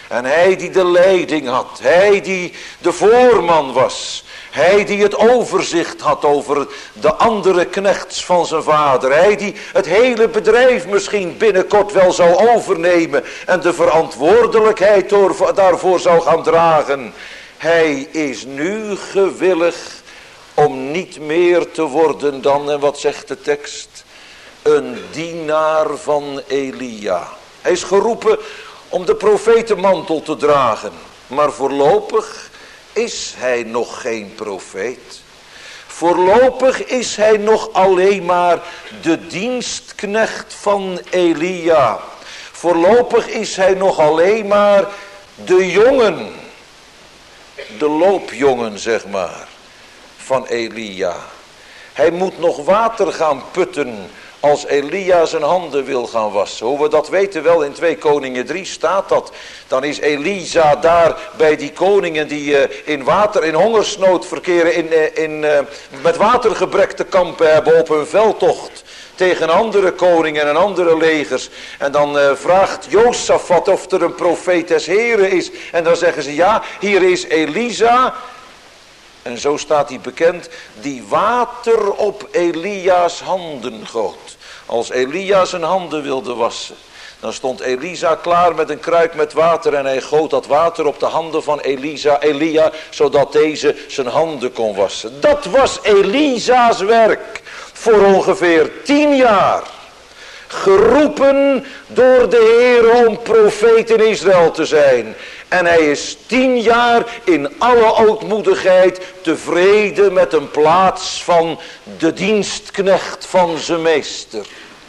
En hij die de leiding had, hij die de voorman was, hij die het overzicht had over de andere knechts van zijn vader, hij die het hele bedrijf misschien binnenkort wel zou overnemen en de verantwoordelijkheid daarvoor zou gaan dragen. Hij is nu gewillig om niet meer te worden dan, en wat zegt de tekst, een dienaar van Elia. Hij is geroepen om de profetenmantel te dragen. Maar voorlopig is hij nog geen profeet. Voorlopig is hij nog alleen maar de dienstknecht van Elia. Voorlopig is hij nog alleen maar de jongen. De loopjongen, zeg maar, van Elia. Hij moet nog water gaan putten als Elia zijn handen wil gaan wassen. Hoe we dat weten wel, in 2 Koningen 3 staat dat. Dan is Elisa daar bij die koningen die in hongersnood verkeren, met watergebrek te kampen hebben op hun veldtocht tegen andere koningen en andere legers. En dan vraagt Josafat of er een profeet des Heren is. En dan zeggen ze, ja, hier is Elisa. En zo staat hij bekend, die water op Elia's handen goot. Als Elia zijn handen wilde wassen, dan stond Elisa klaar met een kruik met water en hij goot dat water op de handen van Elia, zodat deze zijn handen kon wassen. Dat was Elisa's werk voor ongeveer 10 jaar. Geroepen door de Heer om profeet in Israël te zijn. En hij is 10 jaar in alle ootmoedigheid tevreden met een plaats van de dienstknecht van zijn meester.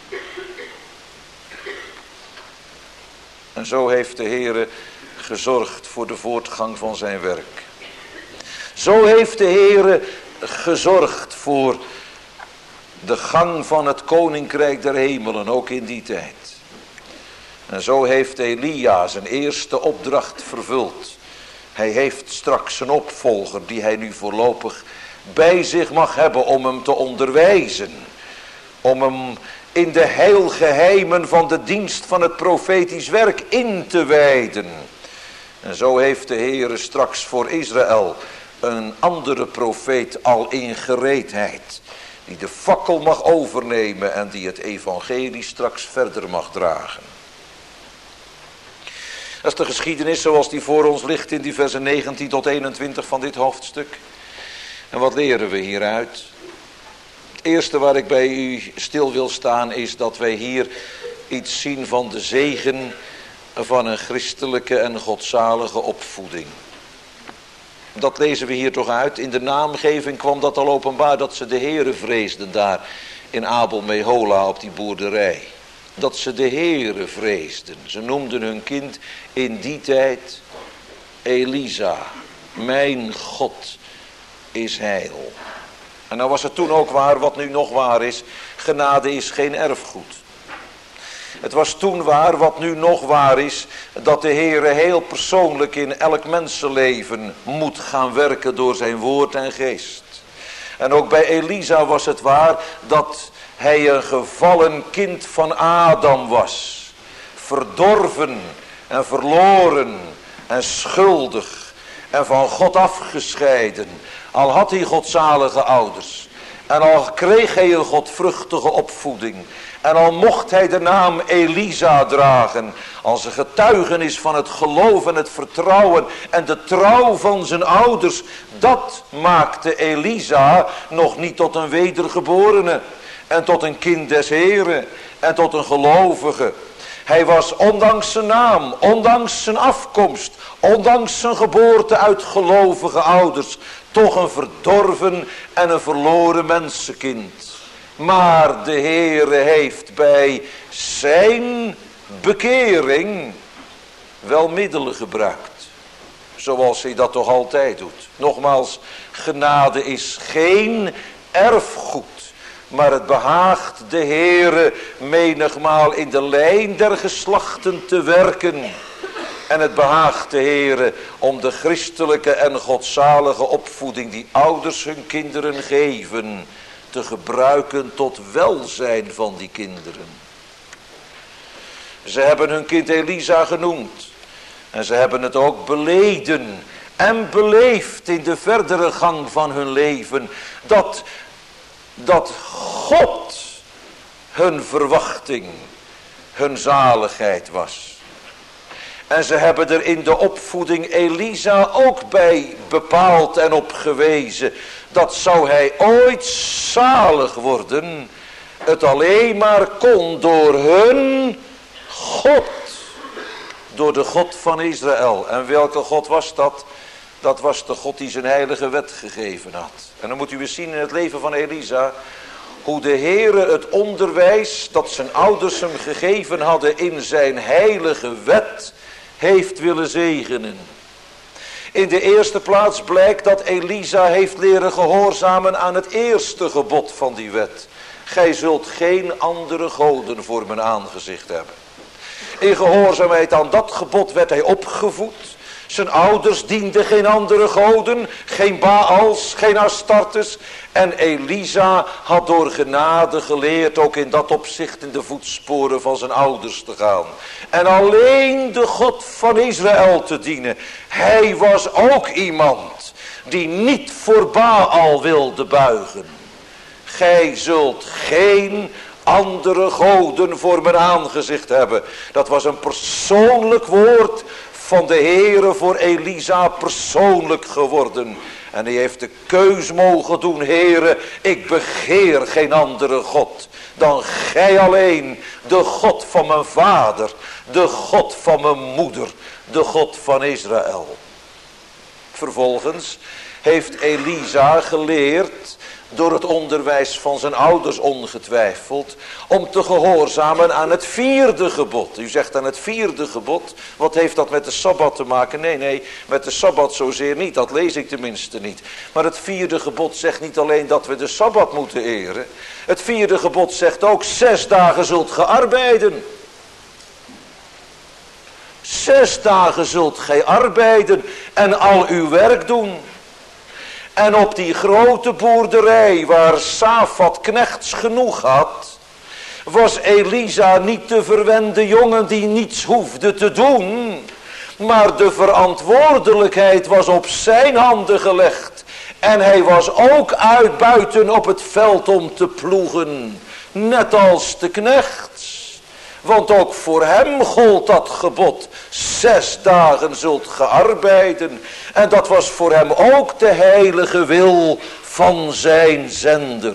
En zo heeft de Heer gezorgd voor de voortgang van zijn werk. Zo heeft de Heer gezorgd voor de gang van het koninkrijk der hemelen, ook in die tijd. En zo heeft Elia zijn eerste opdracht vervuld. Hij heeft straks een opvolger die hij nu voorlopig bij zich mag hebben om hem te onderwijzen. Om hem in de heilgeheimen van de dienst van het profetisch werk in te wijden. En zo heeft de Heere straks voor Israël een andere profeet al in gereedheid. Die de fakkel mag overnemen en die het evangelie straks verder mag dragen. Dat is de geschiedenis zoals die voor ons ligt in die versen 19 tot 21 van dit hoofdstuk. En wat leren we hieruit? Het eerste waar ik bij u stil wil staan is dat wij hier iets zien van de zegen van een christelijke en godzalige opvoeding. Dat lezen we hier toch uit. In de naamgeving kwam dat al openbaar dat ze de Heere vreesden daar in Abel-Mehola op die boerderij. Dat ze de Heere vreesden. Ze noemden hun kind in die tijd Elisa. Mijn God is heil. En nou was het toen ook waar, wat nu nog waar is. Genade is geen erfgoed. Het was toen waar, wat nu nog waar is, dat de Heere heel persoonlijk in elk mensenleven moet gaan werken door zijn woord en geest. En ook bij Elisa was het waar dat hij een gevallen kind van Adam was. Verdorven en verloren en schuldig en van God afgescheiden. Al had hij godzalige ouders en al kreeg hij een godvruchtige opvoeding. En al mocht hij de naam Elisa dragen als een getuigenis van het geloof en het vertrouwen en de trouw van zijn ouders. Dat maakte Elisa nog niet tot een wedergeborene en tot een kind des Heren en tot een gelovige. Hij was ondanks zijn naam, ondanks zijn afkomst, ondanks zijn geboorte uit gelovige ouders, toch een verdorven en een verloren mensenkind. Maar de Heere heeft bij zijn bekering wel middelen gebruikt. Zoals hij dat toch altijd doet. Nogmaals, genade is geen erfgoed. Maar het behaagt de Heere menigmaal in de lijn der geslachten te werken. En het behaagt de Heere om de christelijke en godzalige opvoeding die ouders hun kinderen geven te gebruiken tot welzijn van die kinderen. Ze hebben hun kind Elisa genoemd. En ze hebben het ook beleden en beleefd in de verdere gang van hun leven. Dat God hun verwachting, hun zaligheid was. En ze hebben er in de opvoeding Elisa ook bij bepaald en op gewezen. Dat zou hij ooit zalig worden, het alleen maar kon door hun God. Door de God van Israël. En welke God was dat? Dat was de God die zijn heilige wet gegeven had. En dan moet u eens zien in het leven van Elisa, hoe de Heere het onderwijs dat zijn ouders hem gegeven hadden in zijn heilige wet heeft willen zegenen. In de eerste plaats blijkt dat Elisa heeft leren gehoorzamen aan het eerste gebod van die wet. Gij zult geen andere goden voor mijn aangezicht hebben. In gehoorzaamheid aan dat gebod werd hij opgevoed. Zijn ouders dienden geen andere goden, geen Baals, geen Astartes. En Elisa had door genade geleerd ook in dat opzicht in de voetsporen van zijn ouders te gaan. En alleen de God van Israël te dienen. Hij was ook iemand die niet voor Baal wilde buigen. Gij zult geen andere goden voor mijn aangezicht hebben. Dat was een persoonlijk woord van de Heere voor Elisa persoonlijk geworden. En hij heeft de keus mogen doen, Heere, ik begeer geen andere God dan gij alleen, de God van mijn vader, de God van mijn moeder, de God van Israël. Vervolgens heeft Elisa geleerd, door het onderwijs van zijn ouders ongetwijfeld, om te gehoorzamen aan het vierde gebod. U zegt aan het vierde gebod, wat heeft dat met de Sabbat te maken? Nee, met de Sabbat zozeer niet, dat lees ik tenminste niet. Maar het vierde gebod zegt niet alleen dat we de Sabbat moeten eren. Het vierde gebod zegt ook, 6 dagen zult ge arbeiden. 6 dagen zult gij arbeiden en al uw werk doen. En op die grote boerderij waar Safat knechts genoeg had, was Elisa niet de verwende jongen die niets hoefde te doen. Maar de verantwoordelijkheid was op zijn handen gelegd. En hij was ook uit buiten op het veld om te ploegen. Net als de knechts. Want ook voor hem gold dat gebod. 6 dagen zult ge arbeiden. En dat was voor hem ook de heilige wil van zijn zender.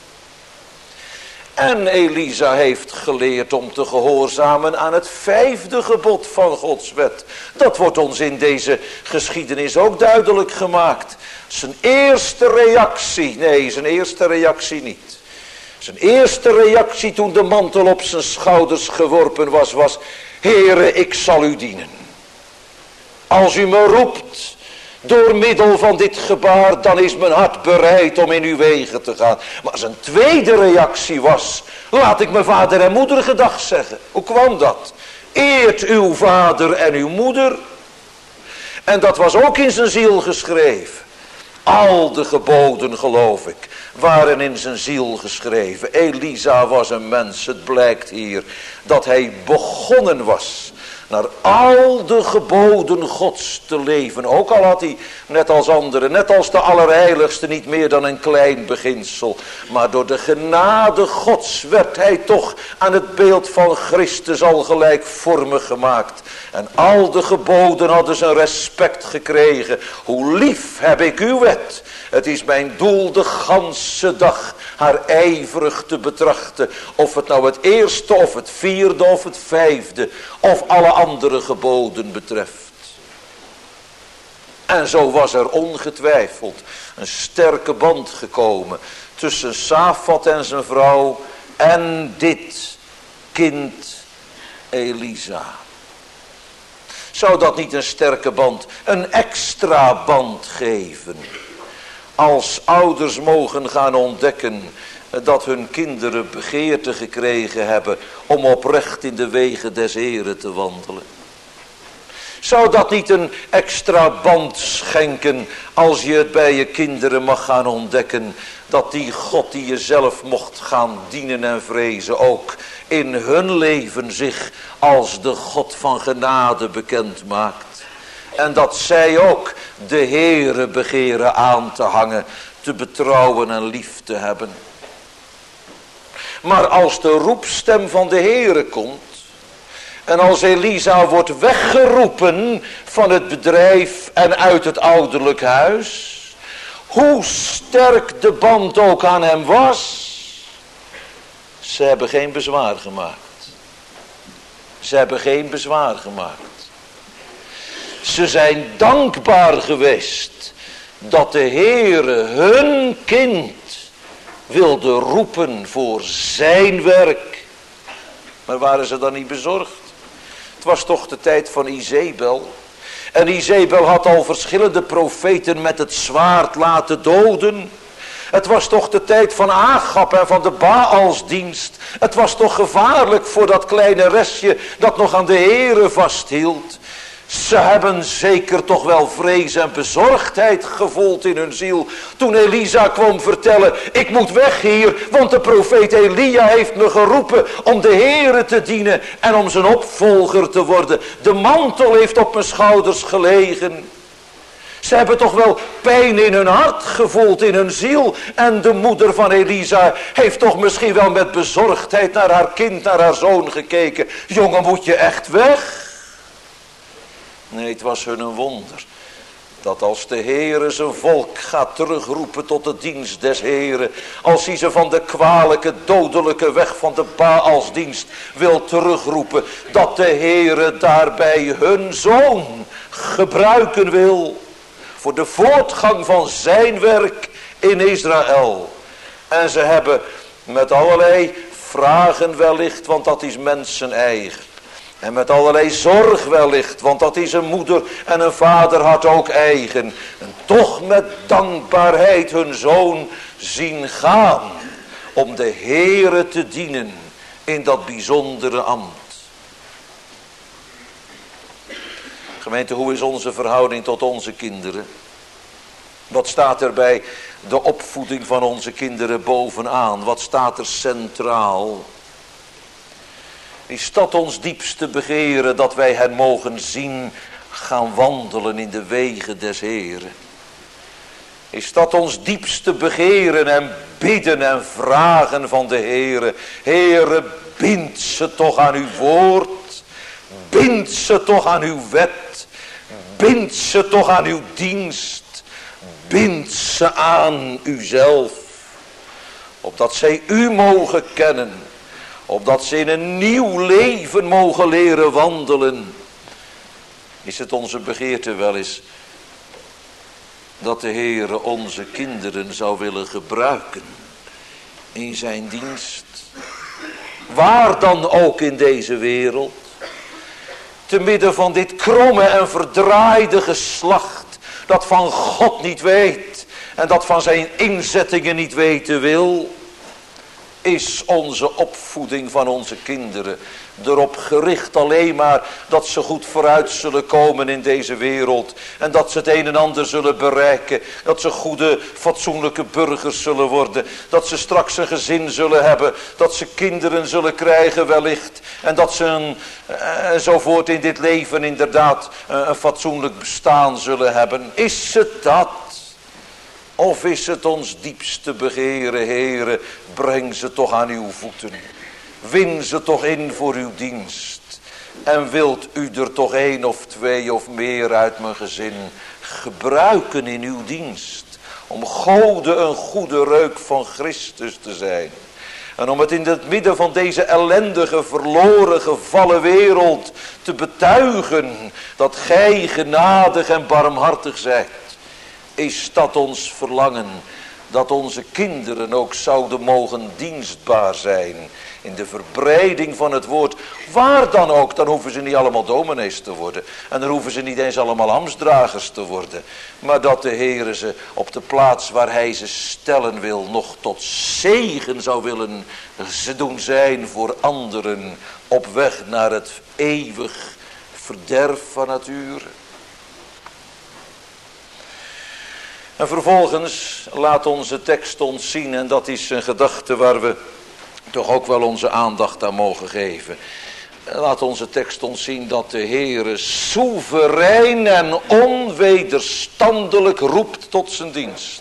En Elisa heeft geleerd om te gehoorzamen aan het 5e gebod van Gods wet. Dat wordt ons in deze geschiedenis ook duidelijk gemaakt. Zijn eerste reactie, nee, zijn eerste reactie niet. Zijn eerste reactie toen de mantel op zijn schouders geworpen was, Heere, ik zal u dienen. Als u me roept door middel van dit gebaar, dan is mijn hart bereid om in uw wegen te gaan. Maar zijn tweede reactie was, laat ik mijn vader en moeder gedag zeggen. Hoe kwam dat? Eert uw vader en uw moeder. En dat was ook in zijn ziel geschreven. Al de geboden, geloof ik, waren in zijn ziel geschreven. Elisa was een mens, het blijkt hier, dat hij begonnen was naar al de geboden Gods te leven. Ook al had hij, net als anderen, net als de Allerheiligste, niet meer dan een klein beginsel. Maar door de genade Gods werd hij toch aan het beeld van Christus al gelijkvormig gemaakt. En al de geboden hadden zijn respect gekregen. Hoe lief heb ik uw wet. Het is mijn doel de ganse dag haar ijverig te betrachten. Of het nou het eerste of het 4e of het 5e of alle andere geboden betreft. En zo was er ongetwijfeld een sterke band gekomen tussen Safat en zijn vrouw en dit kind Elisa. Zou dat niet een sterke band, een extra band geven? Als ouders mogen gaan ontdekken dat hun kinderen begeerte gekregen hebben om oprecht in de wegen des Heren te wandelen. Zou dat niet een extra band schenken als je het bij je kinderen mag gaan ontdekken, dat die God die je zelf mocht gaan dienen en vrezen ook in hun leven zich als de God van genade bekend maakt. En dat zij ook de Heere begeren aan te hangen, te betrouwen en lief te hebben. Maar als de roepstem van de Heere komt en als Elisa wordt weggeroepen van het bedrijf en uit het ouderlijk huis, hoe sterk de band ook aan hem was, ze hebben geen bezwaar gemaakt. Ze hebben geen bezwaar gemaakt. Ze zijn dankbaar geweest dat de Heere hun kind wilde roepen voor zijn werk. Maar waren ze dan niet bezorgd? Het was toch de tijd van Izebel. En Izebel had al verschillende profeten met het zwaard laten doden. Het was toch de tijd van Agab en van de Baalsdienst. Het was toch gevaarlijk voor dat kleine restje dat nog aan de Heere vasthield. Ze hebben zeker toch wel vrees en bezorgdheid gevoeld in hun ziel. Toen Elisa kwam vertellen, ik moet weg hier, want de profeet Elia heeft me geroepen om de Heere te dienen en om zijn opvolger te worden. De mantel heeft op mijn schouders gelegen. Ze hebben toch wel pijn in hun hart gevoeld, in hun ziel. En de moeder van Elisa heeft toch misschien wel met bezorgdheid naar haar kind, naar haar zoon gekeken. Jongen, moet je echt weg? Nee, het was hun een wonder. Dat als de Heere zijn volk gaat terugroepen tot de dienst des Heeren. Als hij ze van de kwalijke, dodelijke weg van de Baalsdienst wil terugroepen. Dat de Heere daarbij hun zoon gebruiken wil. Voor de voortgang van zijn werk in Israël. En ze hebben met allerlei vragen wellicht, want dat is mensen eigen. En met allerlei zorg wellicht, want dat is een moeder en een vader had ook eigen. En toch met dankbaarheid hun zoon zien gaan om de Heere te dienen in dat bijzondere ambt. Gemeente, hoe is onze verhouding tot onze kinderen? Wat staat er bij de opvoeding van onze kinderen bovenaan? Wat staat er centraal? Is dat ons diepste begeren, dat wij hen mogen zien gaan wandelen in de wegen des Heeren? Is dat ons diepste begeren en bidden en vragen van de Heere? Heere, bind ze toch aan uw woord. Bind ze toch aan uw wet. Bind ze toch aan uw dienst. Bind ze aan uzelf. Opdat zij u mogen kennen. Opdat ze in een nieuw leven mogen leren wandelen. Is het onze begeerte wel eens dat de Heere onze kinderen zou willen gebruiken in zijn dienst? Waar dan ook in deze wereld. Te midden van dit kromme en verdraaide geslacht, dat van God niet weet en dat van zijn inzettingen niet weten wil, is onze opvoeding van onze kinderen erop gericht alleen maar dat ze goed vooruit zullen komen in deze wereld. En dat ze het een en ander zullen bereiken. Dat ze goede, fatsoenlijke burgers zullen worden. Dat ze straks een gezin zullen hebben. Dat ze kinderen zullen krijgen wellicht. En dat ze enzovoort in dit leven inderdaad een fatsoenlijk bestaan zullen hebben. Is het dat? Of is het ons diepste begeren, Heere, breng ze toch aan uw voeten. Win ze toch in voor uw dienst. En wilt u er toch 1 of 2 of meer uit mijn gezin gebruiken in uw dienst. Om Gode een goede reuk van Christus te zijn. En om het in het midden van deze ellendige, verloren, gevallen wereld te betuigen dat gij genadig en barmhartig zijt. Is dat ons verlangen, dat onze kinderen ook zouden mogen dienstbaar zijn in de verbreiding van het woord. Waar dan ook, dan hoeven ze niet allemaal dominees te worden. En dan hoeven ze niet eens allemaal ambtsdragers te worden. Maar dat de Heere ze op de plaats waar hij ze stellen wil, nog tot zegen zou willen ze doen zijn voor anderen op weg naar het eeuwig verderf van nature. En vervolgens laat onze tekst ons zien, en dat is een gedachte waar we toch ook wel onze aandacht aan mogen geven. Laat onze tekst ons zien dat de Heere soeverein en onwederstandelijk roept tot zijn dienst.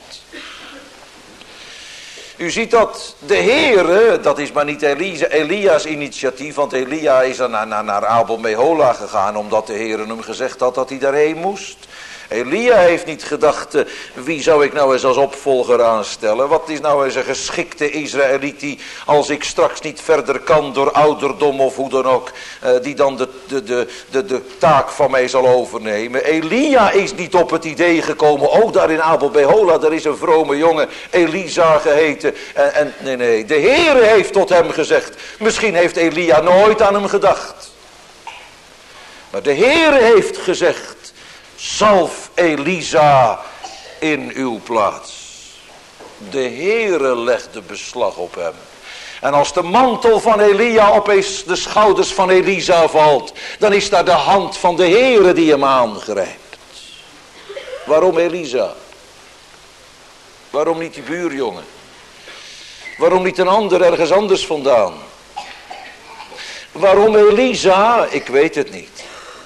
U ziet dat de Heere, dat is maar niet Elia's initiatief, want Elia is naar Abel Mehola gegaan omdat de Heere hem gezegd had dat hij daarheen moest. Elia heeft niet gedacht, wie zou ik nou eens als opvolger aanstellen? Wat is nou eens een geschikte Israëliet die, als ik straks niet verder kan door ouderdom of hoe dan ook, die dan de taak van mij zal overnemen. Elia is niet op het idee gekomen, oh daar in Abel Mehola, daar is een vrome jongen, Elisa geheten. Nee, de Heere heeft tot hem gezegd, misschien heeft Elia nooit aan hem gedacht. Maar de Heere heeft gezegd, zalf Elisa in uw plaats. De Heere legde beslag op hem. En als de mantel van Elia opeens de schouders van Elisa valt, dan is daar de hand van de Heere die hem aangrijpt. Waarom Elisa? Waarom niet die buurjongen? Waarom niet een ander ergens anders vandaan? Waarom Elisa? Ik weet het niet.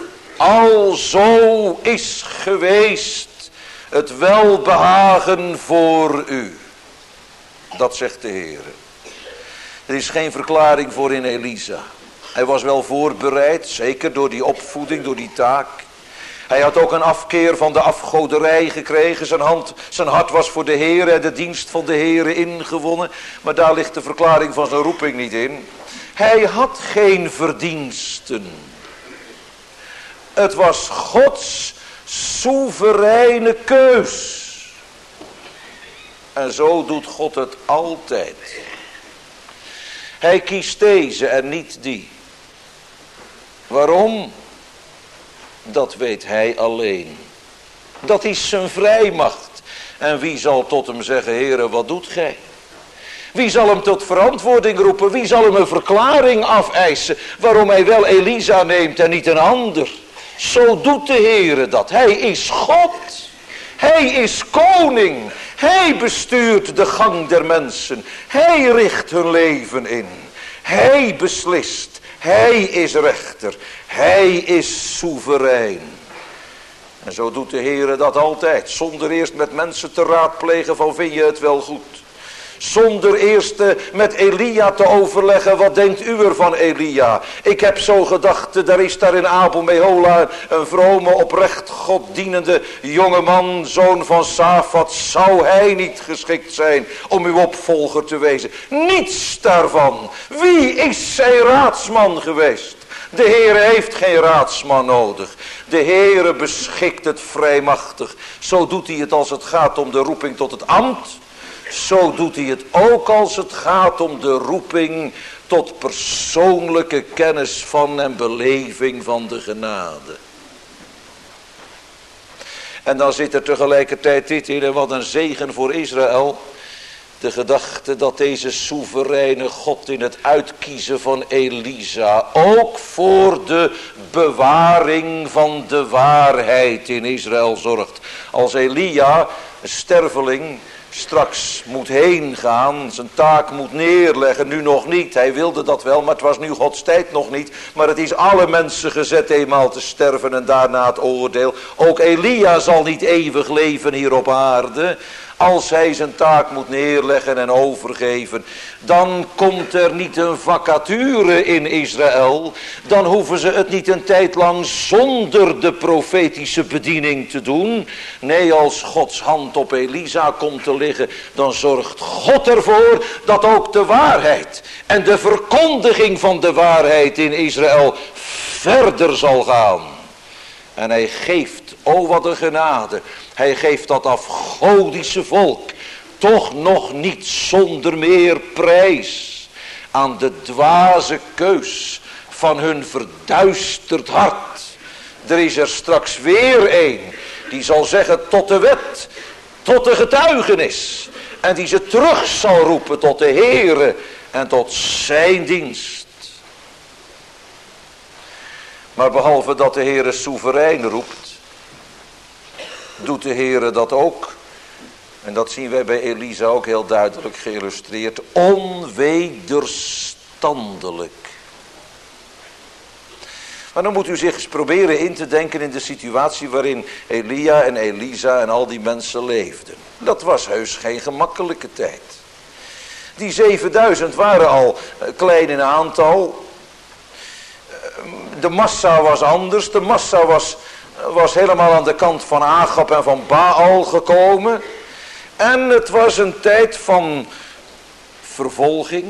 Alzo is geweest het welbehagen voor u. Dat zegt de Heer. Er is geen verklaring voor in Elisa. Hij was wel voorbereid, zeker door die opvoeding, door die taak. Hij had ook een afkeer van de afgoderij gekregen. Zijn hart was voor de Heer en de dienst van de Heer ingewonnen. Maar daar ligt de verklaring van zijn roeping niet in. Hij had geen verdiensten. Het was Gods soevereine keus. En zo doet God het altijd. Hij kiest deze en niet die. Waarom? Dat weet hij alleen. Dat is zijn vrijmacht. En wie zal tot hem zeggen, Heere, wat doet gij? Wie zal hem tot verantwoording roepen? Wie zal hem een verklaring afeisen waarom hij wel Elisa neemt en niet een ander? Zo doet de Heere dat. Hij is God. Hij is koning. Hij bestuurt de gang der mensen. Hij richt hun leven in. Hij beslist. Hij is rechter. Hij is soeverein. En zo doet de Heere dat altijd. Zonder eerst met mensen te raadplegen van vind je het wel goed. Zonder eerst met Elia te overleggen, wat denkt u ervan Elia? Ik heb zo gedacht, daar is daar in Abel Mehola een vrome, oprecht goddienende jongeman, zoon van Safat. Zou hij niet geschikt zijn om uw opvolger te wezen? Niets daarvan. Wie is zijn raadsman geweest? De Heere heeft geen raadsman nodig. De Heere beschikt het vrijmachtig. Zo doet hij het als het gaat om de roeping tot het ambt. Zo doet hij het ook als het gaat om de roeping tot persoonlijke kennis van en beleving van de genade. En dan zit er tegelijkertijd dit in, en wat een zegen voor Israël. De gedachte dat deze soevereine God in het uitkiezen van Elisa ook voor de bewaring van de waarheid in Israël zorgt. Als Elia, een sterveling, straks moet heen gaan, zijn taak moet neerleggen, nu nog niet. Hij wilde dat wel, maar het was nu Gods tijd nog niet. Maar het is alle mensen gezet eenmaal te sterven en daarna het oordeel. Ook Elia zal niet eeuwig leven hier op aarde. Als hij zijn taak moet neerleggen en overgeven, dan komt er niet een vacature in Israël. Dan hoeven ze het niet een tijd lang zonder de profetische bediening te doen. Nee, als Gods hand op Elisa komt te liggen, dan zorgt God ervoor dat ook de waarheid en de verkondiging van de waarheid in Israël verder zal gaan. En hij geeft, oh wat een genade, hij geeft dat afgodische volk toch nog niet zonder meer prijs aan de dwaze keus van hun verduisterd hart. Er is er straks weer een die zal zeggen tot de wet, tot de getuigenis. En die ze terug zal roepen tot de Heere en tot zijn dienst. Maar behalve dat de Heere soeverein roept, doet de Heere dat ook. En dat zien wij bij Elisa ook heel duidelijk geïllustreerd. Onwederstandelijk. Maar dan moet u zich eens proberen in te denken in de situatie waarin Elia en Elisa en al die mensen leefden. Dat was heus geen gemakkelijke tijd. Die 7000 waren al klein in aantal. De massa was anders. De massa was helemaal aan de kant van Agab en van Baal gekomen. En het was een tijd van vervolging.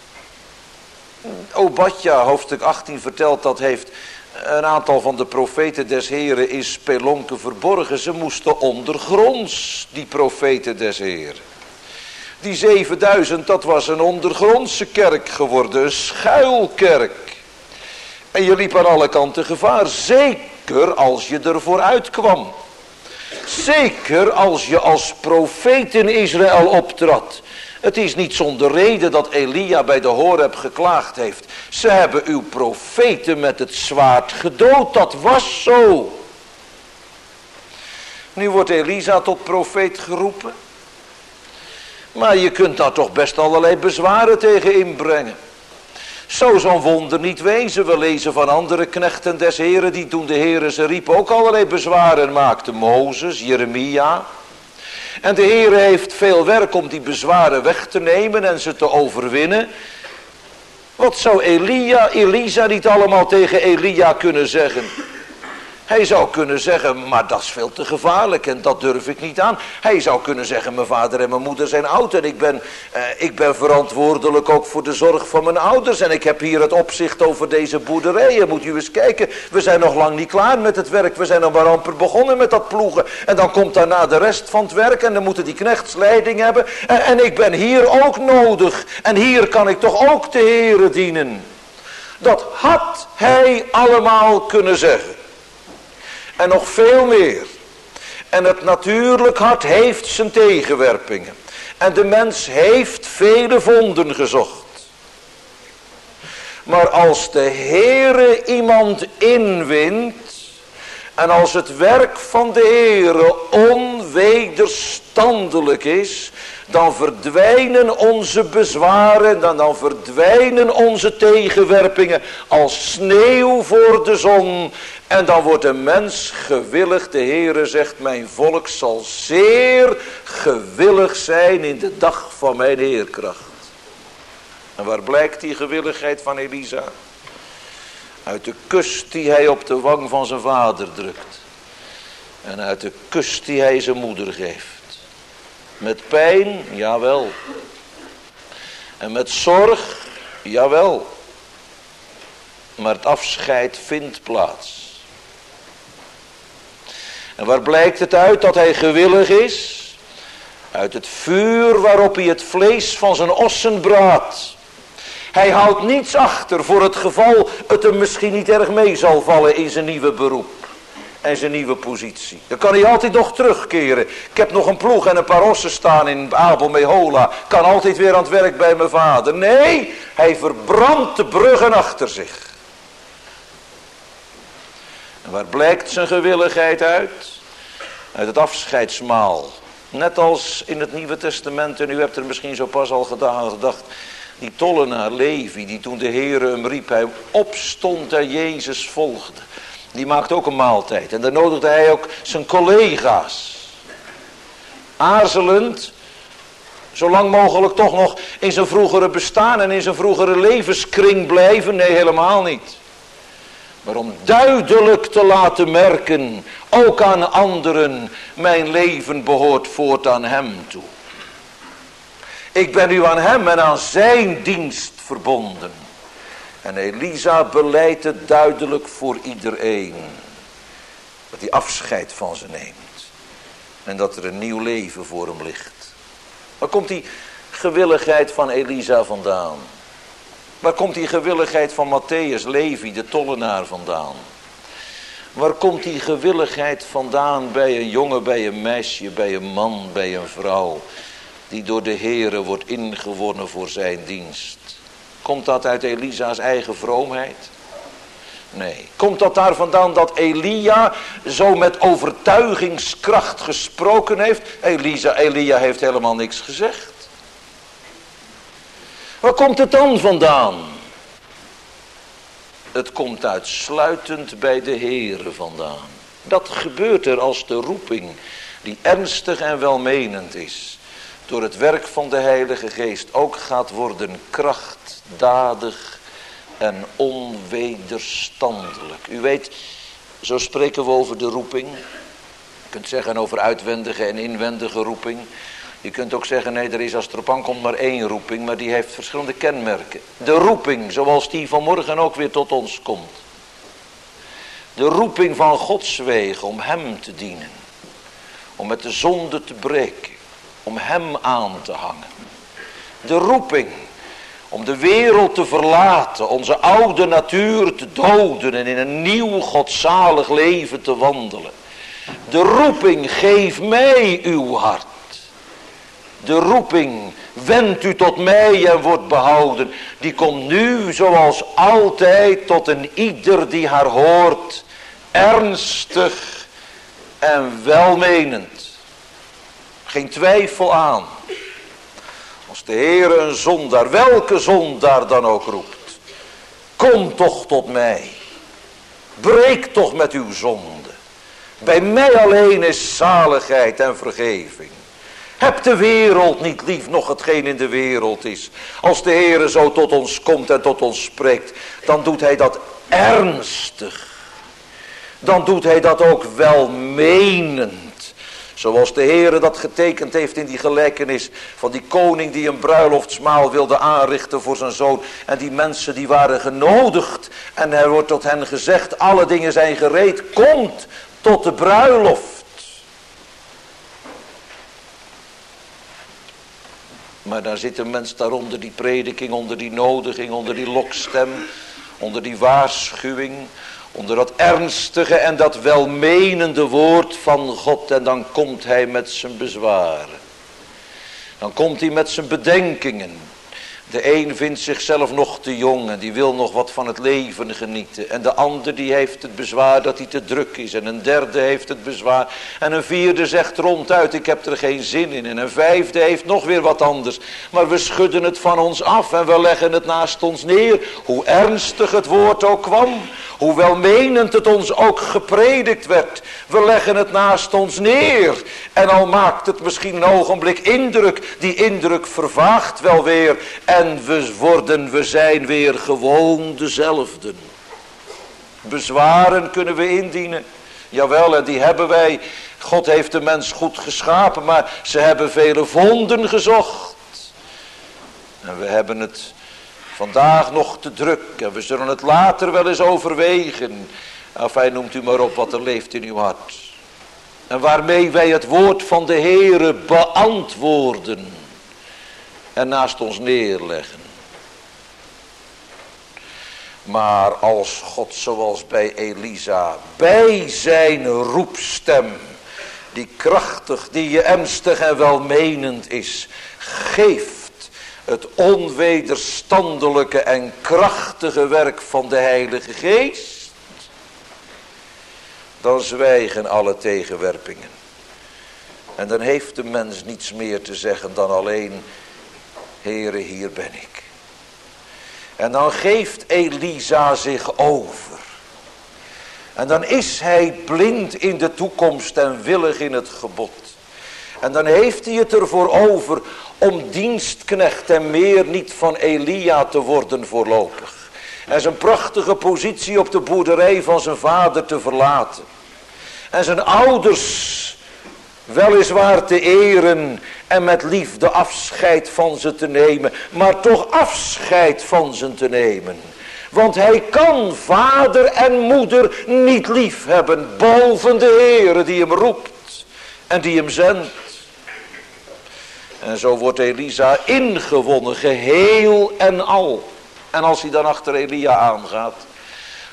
Obadja, hoofdstuk 18, vertelt dat heeft een aantal van de profeten des Heren in spelonken verborgen. Ze moesten ondergronds, die profeten des Heren. Die 7000, dat was een ondergrondse kerk geworden, een schuilkerk. En je liep aan alle kanten gevaar, zeker als je ervoor uitkwam. Zeker als je als profeet in Israël optrad. Het is niet zonder reden dat Elia bij de Horeb geklaagd heeft. Ze hebben uw profeten met het zwaard gedood, dat was zo. Nu wordt Elisa tot profeet geroepen. Maar je kunt daar toch best allerlei bezwaren tegen inbrengen. Zou zo'n wonder niet wezen. We lezen van andere knechten des Heren die toen de Heren ze riep ook allerlei bezwaren maakten. Mozes, Jeremia. En de Heere heeft veel werk om die bezwaren weg te nemen en ze te overwinnen. Wat zou Elisa niet allemaal tegen Elia kunnen zeggen? Hij zou kunnen zeggen, maar dat is veel te gevaarlijk en dat durf ik niet aan. Hij zou kunnen zeggen, mijn vader en mijn moeder zijn oud en ik ben verantwoordelijk ook voor de zorg van mijn ouders. En ik heb hier het opzicht over deze boerderijen. Moet u eens kijken, we zijn nog lang niet klaar met het werk. We zijn nog maar amper begonnen met dat ploegen. En dan komt daarna de rest van het werk en dan moeten die knechts leiding hebben. En ik ben hier ook nodig. En hier kan ik toch ook de Heere dienen. Dat had hij allemaal kunnen zeggen. En nog veel meer. En het natuurlijk hart heeft zijn tegenwerpingen. En de mens heeft vele vonden gezocht. Maar als de Heere iemand inwint. En als het werk van de Heere onwederstandelijk is. Dan verdwijnen onze bezwaren. Dan verdwijnen onze tegenwerpingen. Als sneeuw voor de zon. En dan wordt een mens gewillig. De Heere zegt, mijn volk zal zeer gewillig zijn in de dag van mijn heerkracht. En waar blijkt die gewilligheid van Elisa? Uit de kus die hij op de wang van zijn vader drukt. En uit de kus die hij zijn moeder geeft. Met pijn, jawel. En met zorg, jawel. Maar het afscheid vindt plaats. En waar blijkt het uit dat hij gewillig is? Uit het vuur waarop hij het vlees van zijn ossen braadt. Hij houdt niets achter voor het geval het hem misschien niet erg mee zal vallen in zijn nieuwe beroep. En zijn nieuwe positie. Dan kan hij altijd nog terugkeren. Ik heb nog een ploeg en een paar ossen staan in Abel Mehola. Kan altijd weer aan het werk bij mijn vader. Nee, hij verbrandt de bruggen achter zich. En waar blijkt zijn gewilligheid uit? Uit het afscheidsmaal. Net als in het Nieuwe Testament, en u hebt er misschien zo pas al gedacht. Die tollenaar Levi, die toen de Heere hem riep, hij opstond en Jezus volgde. Die maakte ook een maaltijd. En dan nodigde hij ook zijn collega's. Aarzelend, zo lang mogelijk toch nog in zijn vroegere bestaan en in zijn vroegere levenskring blijven. Nee, helemaal niet. Maar om duidelijk te laten merken, ook aan anderen, mijn leven behoort voortaan hem toe. Ik ben nu aan hem en aan zijn dienst verbonden. En Elisa beleidt het duidelijk voor iedereen. Dat hij afscheid van ze neemt. En dat er een nieuw leven voor hem ligt. Waar komt die gewilligheid van Elisa vandaan? Waar komt die gewilligheid van Matthäus, Levi, de tollenaar vandaan? Waar komt die gewilligheid vandaan bij een jongen, bij een meisje, bij een man, bij een vrouw, die door de Heere wordt ingewonnen voor zijn dienst? Komt dat uit Elisa's eigen vroomheid? Nee. Komt dat daar vandaan dat Elia zo met overtuigingskracht gesproken heeft? Elia heeft helemaal niks gezegd. Waar komt het dan vandaan? Het komt uitsluitend bij de Heere vandaan. Dat gebeurt er als de roeping, die ernstig en welmenend is, door het werk van de Heilige Geest ook gaat worden krachtdadig en onwederstandelijk. U weet, zo spreken we over de roeping. Je kunt zeggen over uitwendige en inwendige roeping. Je kunt ook zeggen, nee, er is als het erop aankomt maar één roeping, maar die heeft verschillende kenmerken. De roeping, zoals die vanmorgen ook weer tot ons komt. De roeping van Gods wegen om hem te dienen. Om met de zonde te breken. Om hem aan te hangen. De roeping om de wereld te verlaten. Onze oude natuur te doden en in een nieuw godzalig leven te wandelen. De roeping, geef mij uw hart. De roeping, wend u tot mij en wordt behouden. Die komt nu zoals altijd tot een ieder die haar hoort. Ernstig en welmenend. Geen twijfel aan. Als de Heer een zondaar, welke zondaar dan ook roept. Kom toch tot mij. Breek toch met uw zonde. Bij mij alleen is zaligheid en vergeving. Heb de wereld niet lief, nog hetgeen in de wereld is. Als de Heere zo tot ons komt en tot ons spreekt, dan doet hij dat ernstig. Dan doet hij dat ook welmenend. Zoals de Heere dat getekend heeft in die gelijkenis van die koning die een bruiloftsmaal wilde aanrichten voor zijn zoon. En die mensen die waren genodigd en er wordt tot hen gezegd, alle dingen zijn gereed, komt tot de bruiloft. Maar daar zit een mens daaronder die prediking, onder die nodiging, onder die lokstem, onder die waarschuwing, onder dat ernstige en dat welmenende woord van God. En dan komt hij met zijn bezwaren. Dan komt hij met zijn bedenkingen. De een vindt zichzelf nog te jong en die wil nog wat van het leven genieten. En de ander die heeft het bezwaar dat hij te druk is. En een derde heeft het bezwaar. En een vierde zegt ronduit, ik heb er geen zin in. En een vijfde heeft nog weer wat anders. Maar we schudden het van ons af en we leggen het naast ons neer. Hoe ernstig het woord ook kwam. Hoe welmenend het ons ook gepredikt werd. We leggen het naast ons neer. En al maakt het misschien een ogenblik indruk. Die indruk vervaagt wel weer. En we zijn weer gewoon dezelfden. Bezwaren kunnen we indienen. Jawel, en die hebben wij. God heeft de mens goed geschapen. Maar ze hebben vele vonden gezocht. En we hebben het vandaag nog te druk. En we zullen het later wel eens overwegen. Enfin, noemt u maar op wat er leeft in uw hart. En waarmee wij het woord van de Heere beantwoorden. En naast ons neerleggen. Maar als God zoals bij Elisa, bij zijn roepstem, die krachtig, die ernstig en welmenend is, geeft het onwederstandelijke en krachtige werk van de Heilige Geest, dan zwijgen alle tegenwerpingen. En dan heeft de mens niets meer te zeggen dan alleen, Heere, hier ben ik. En dan geeft Elisa zich over. En dan is hij blind in de toekomst en willig in het gebod. En dan heeft hij het ervoor over om dienstknecht en meer niet van Elia te worden voorlopig. En zijn prachtige positie op de boerderij van zijn vader te verlaten. En zijn ouders weliswaar te eren en met liefde afscheid van ze te nemen. Maar toch afscheid van ze te nemen. Want hij kan vader en moeder niet lief hebben boven de Heere die hem roept en die hem zendt. En zo wordt Elisa ingewonnen, geheel en al. En als hij dan achter Elia aangaat,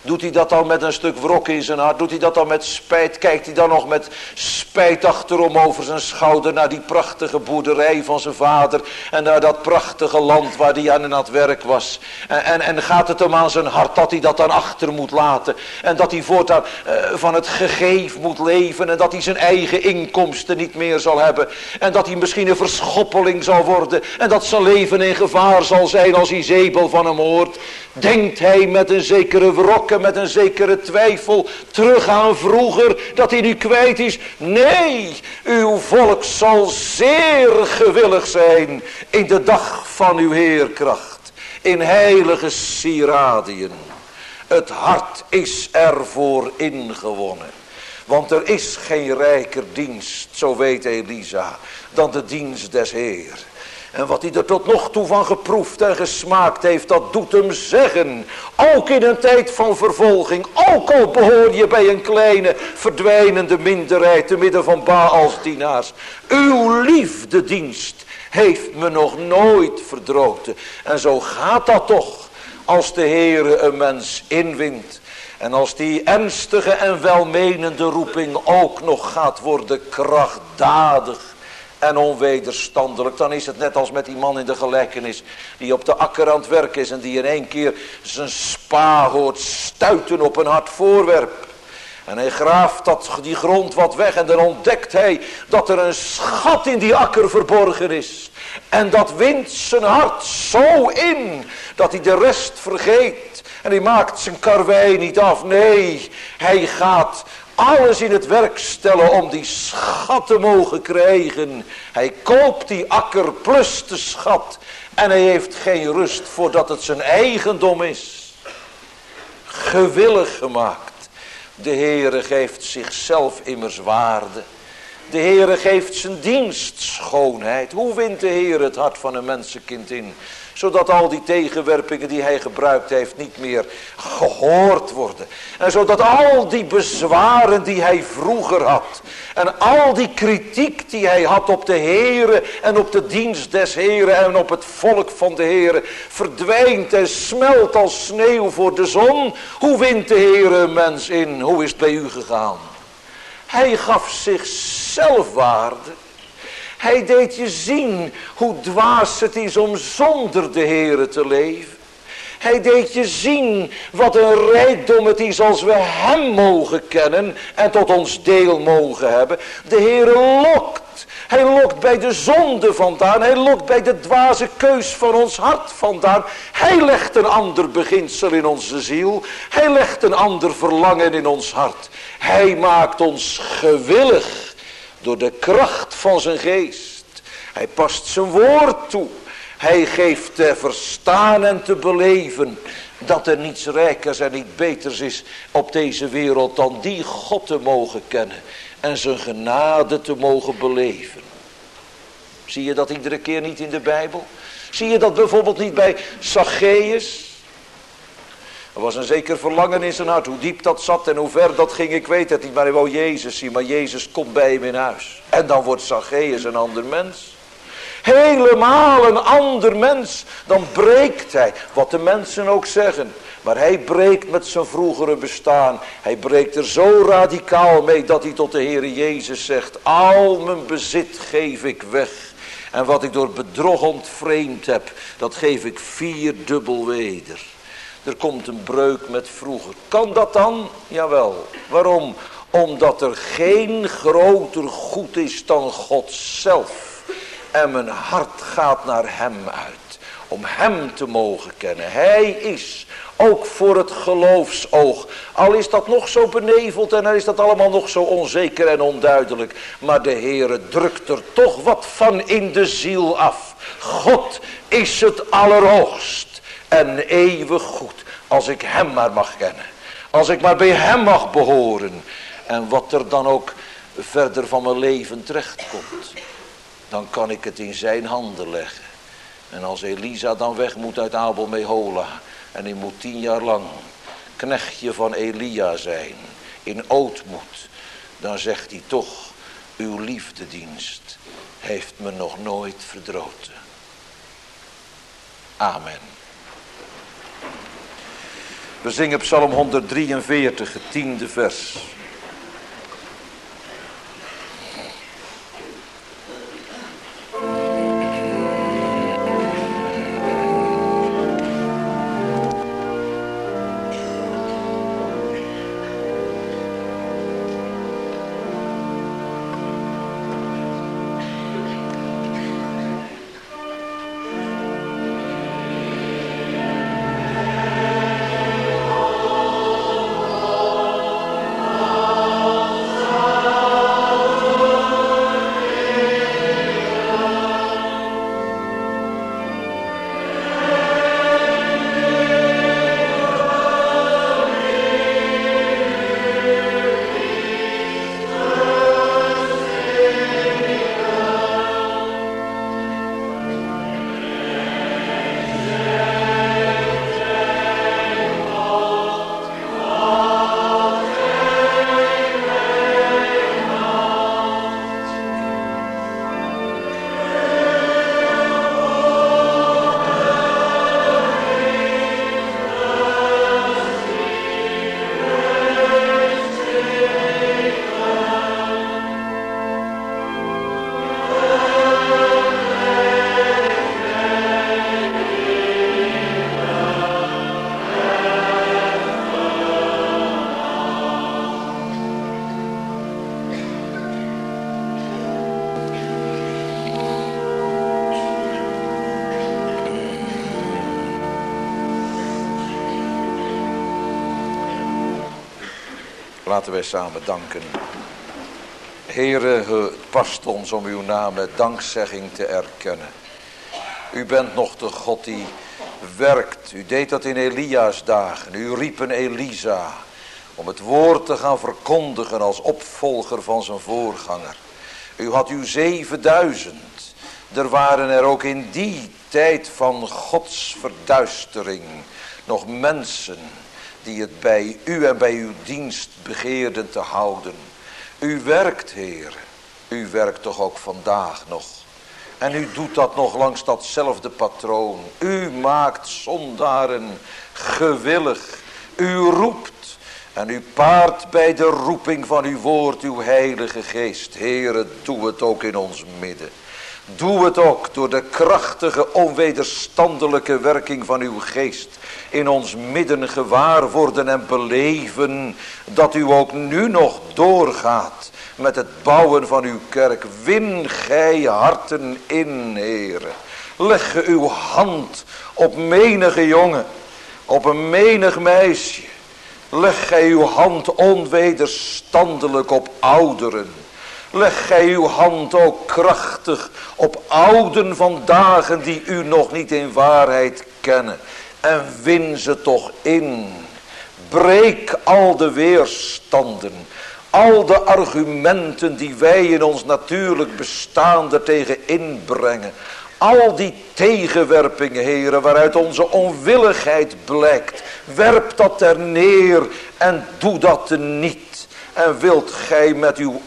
Doet hij dat dan met een stuk wrok in zijn hart? Doet hij dat dan met spijt? Kijkt hij dan nog met spijt achterom over zijn schouder naar die prachtige boerderij van zijn vader en naar dat prachtige land waar hij aan het werk was? En gaat het hem aan zijn hart dat hij dat dan achter moet laten en dat hij voortaan van het gegeef moet leven en dat hij zijn eigen inkomsten niet meer zal hebben en dat hij misschien een verschoppeling zal worden en dat zijn leven in gevaar zal zijn als Izebel van hem hoort? Denkt hij met een zekere wrok en met een zekere twijfel terug aan vroeger dat hij nu kwijt is? Nee, uw volk zal zeer gewillig zijn in de dag van uw heerkracht, in heilige sieradiën. Het hart is ervoor ingewonnen. Want er is geen rijker dienst, zo weet Elisa, dan de dienst des Heer. En wat hij er tot nog toe van geproefd en gesmaakt heeft, dat doet hem zeggen. Ook in een tijd van vervolging, ook al behoor je bij een kleine verdwijnende minderheid te midden van Baals dienaars. Uw liefdedienst heeft me nog nooit verdroten. En zo gaat dat toch, als de Heere een mens inwint. En als die ernstige en welmenende roeping ook nog gaat worden krachtdadig en onwederstandelijk, dan is het net als met die man in de gelijkenis die op de akker aan het werk is en die in één keer zijn spa hoort stuiten op een hard voorwerp. En hij graaft die grond wat weg en dan ontdekt hij dat er een schat in die akker verborgen is. En dat wint zijn hart zo in dat hij de rest vergeet. En hij maakt zijn karwei niet af. Nee, hij gaat alles in het werk stellen om die schat te mogen krijgen. Hij koopt die akker plus de schat. En hij heeft geen rust voordat het zijn eigendom is. Gewillig gemaakt. De Heere geeft zichzelf immers waarde. De Heere geeft zijn dienst schoonheid. Hoe wint de Heer het hart van een mensenkind in? Zodat al die tegenwerpingen die hij gebruikt heeft niet meer gehoord worden. En zodat al die bezwaren die hij vroeger had. En al die kritiek die hij had op de Heere en op de dienst des Heere en op het volk van de Heere. Verdwijnt en smelt als sneeuw voor de zon. Hoe wint de Heere een mens in? Hoe is het bij u gegaan? Hij gaf zichzelf waarde. Hij deed je zien hoe dwaas het is om zonder de Heere te leven. Hij deed je zien wat een rijkdom het is als we hem mogen kennen en tot ons deel mogen hebben. De Heere lokt. Hij lokt bij de zonde vandaan. Hij lokt bij de dwaze keus van ons hart vandaan. Hij legt een ander beginsel in onze ziel. Hij legt een ander verlangen in ons hart. Hij maakt ons gewillig door de kracht van zijn geest. Hij past zijn woord toe. Hij geeft te verstaan en te beleven dat er niets rijkers en niet beters is op deze wereld dan die God te mogen kennen en zijn genade te mogen beleven. Zie je dat iedere keer niet in de Bijbel? Zie je dat bijvoorbeeld niet bij Zacchaeus? Er was een zeker verlangen in zijn hart. Hoe diep dat zat en hoe ver dat ging, ik weet het niet. Maar hij wou Jezus zien, maar Jezus komt bij hem in huis. En dan wordt Zacchaeus een ander mens. Helemaal een ander mens. Dan breekt hij, wat de mensen ook zeggen. Maar hij breekt met zijn vroegere bestaan. Hij breekt er zo radicaal mee dat hij tot de Heere Jezus zegt: al mijn bezit geef ik weg. En wat ik door bedrog ontvreemd heb, dat geef ik 4-dubbel weder. Er komt een breuk met vroeger. Kan dat dan? Jawel. Waarom? Omdat er geen groter goed is dan God zelf. En mijn hart gaat naar hem uit. Om hem te mogen kennen. Hij is ook voor het geloofsoog. Al is dat nog zo beneveld en is dat allemaal nog zo onzeker en onduidelijk. Maar de Heere drukt er toch wat van in de ziel af. God is het allerhoogst en eeuwig goed. Als ik hem maar mag kennen. Als ik maar bij hem mag behoren. En wat er dan ook verder van mijn leven terechtkomt. Dan kan ik het in zijn handen leggen. En als Elisa dan weg moet uit Abel-Mehola. En hij moet 10 jaar lang knechtje van Elia zijn. In ootmoed. Dan zegt hij toch: uw liefdedienst heeft me nog nooit verdroten. Amen. We zingen Psalm 143, het 10e vers. Laten wij samen danken. Heere, het past ons om uw naam met dankzegging te erkennen. U bent nog de God die werkt. U deed dat in Elia's dagen. U riep een Elisa om het woord te gaan verkondigen als opvolger van zijn voorganger. U had uw 7000. Er waren er ook in die tijd van Gods verduistering nog mensen die het bij u en bij uw dienst begeerden te houden. U werkt, Heer. U werkt toch ook vandaag nog. En u doet dat nog langs datzelfde patroon. U maakt zondaren gewillig. U roept. En u paart bij de roeping van uw woord uw heilige geest. Heere, doe het ook in ons midden. Doe het ook door de krachtige, onwederstandelijke werking van uw geest. In ons midden gewaar worden en beleven dat u ook nu nog doorgaat met het bouwen van uw kerk. Win gij harten in, Heere. Leg uw hand op menige jongen, op een menig meisje. Leg gij uw hand onwederstandelijk op ouderen. Leg gij uw hand ook krachtig op ouden van dagen die u nog niet in waarheid kennen. En win ze toch in. Breek al de weerstanden. Al de argumenten die wij in ons natuurlijk bestaan er tegen inbrengen. Al die tegenwerpingen, heren, waaruit onze onwilligheid blijkt. Werp dat er neer en doe dat teniet. En wilt gij met uw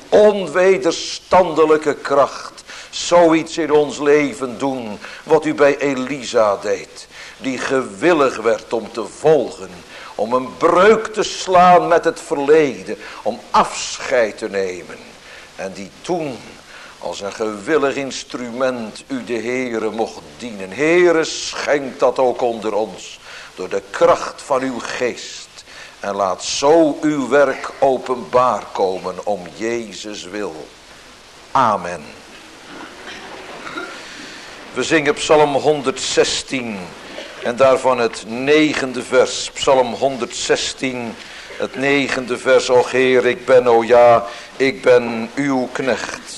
onwederstandelijke kracht zoiets in ons leven doen wat u bij Elisa deed. Die gewillig werd om te volgen. Om een breuk te slaan met het verleden. Om afscheid te nemen. En die toen als een gewillig instrument u de Heere mocht dienen. Heere, schenk dat ook onder ons. Door de kracht van uw geest. En laat zo uw werk openbaar komen om Jezus wil. Amen. We zingen Psalm 116 en daarvan het 9e vers. Psalm 116, het 9e vers. O Heer, ik ben, o ja, ik ben uw knecht.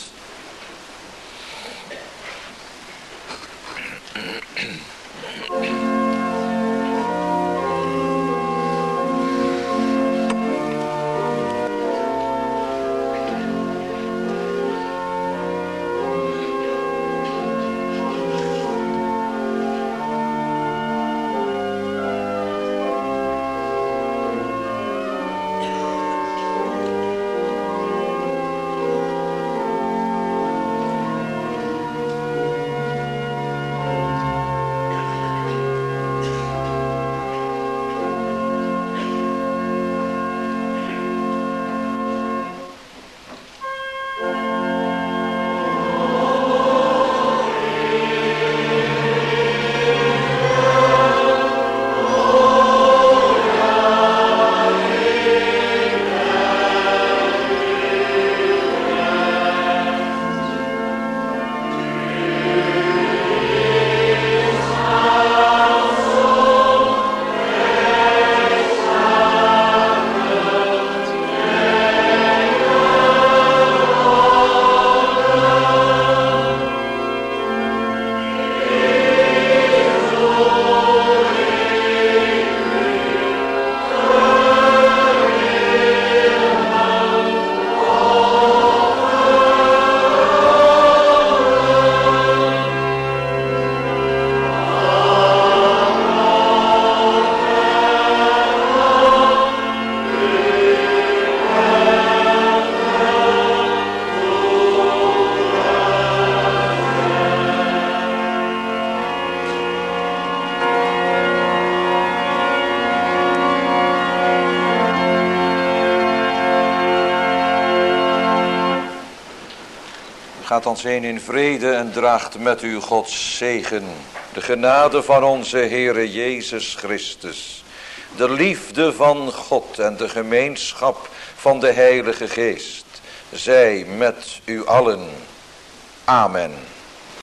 Gaat ons heen in vrede en draagt met u Gods zegen. De genade van onze Heere Jezus Christus. De liefde van God en de gemeenschap van de Heilige Geest. Zij met u allen. Amen.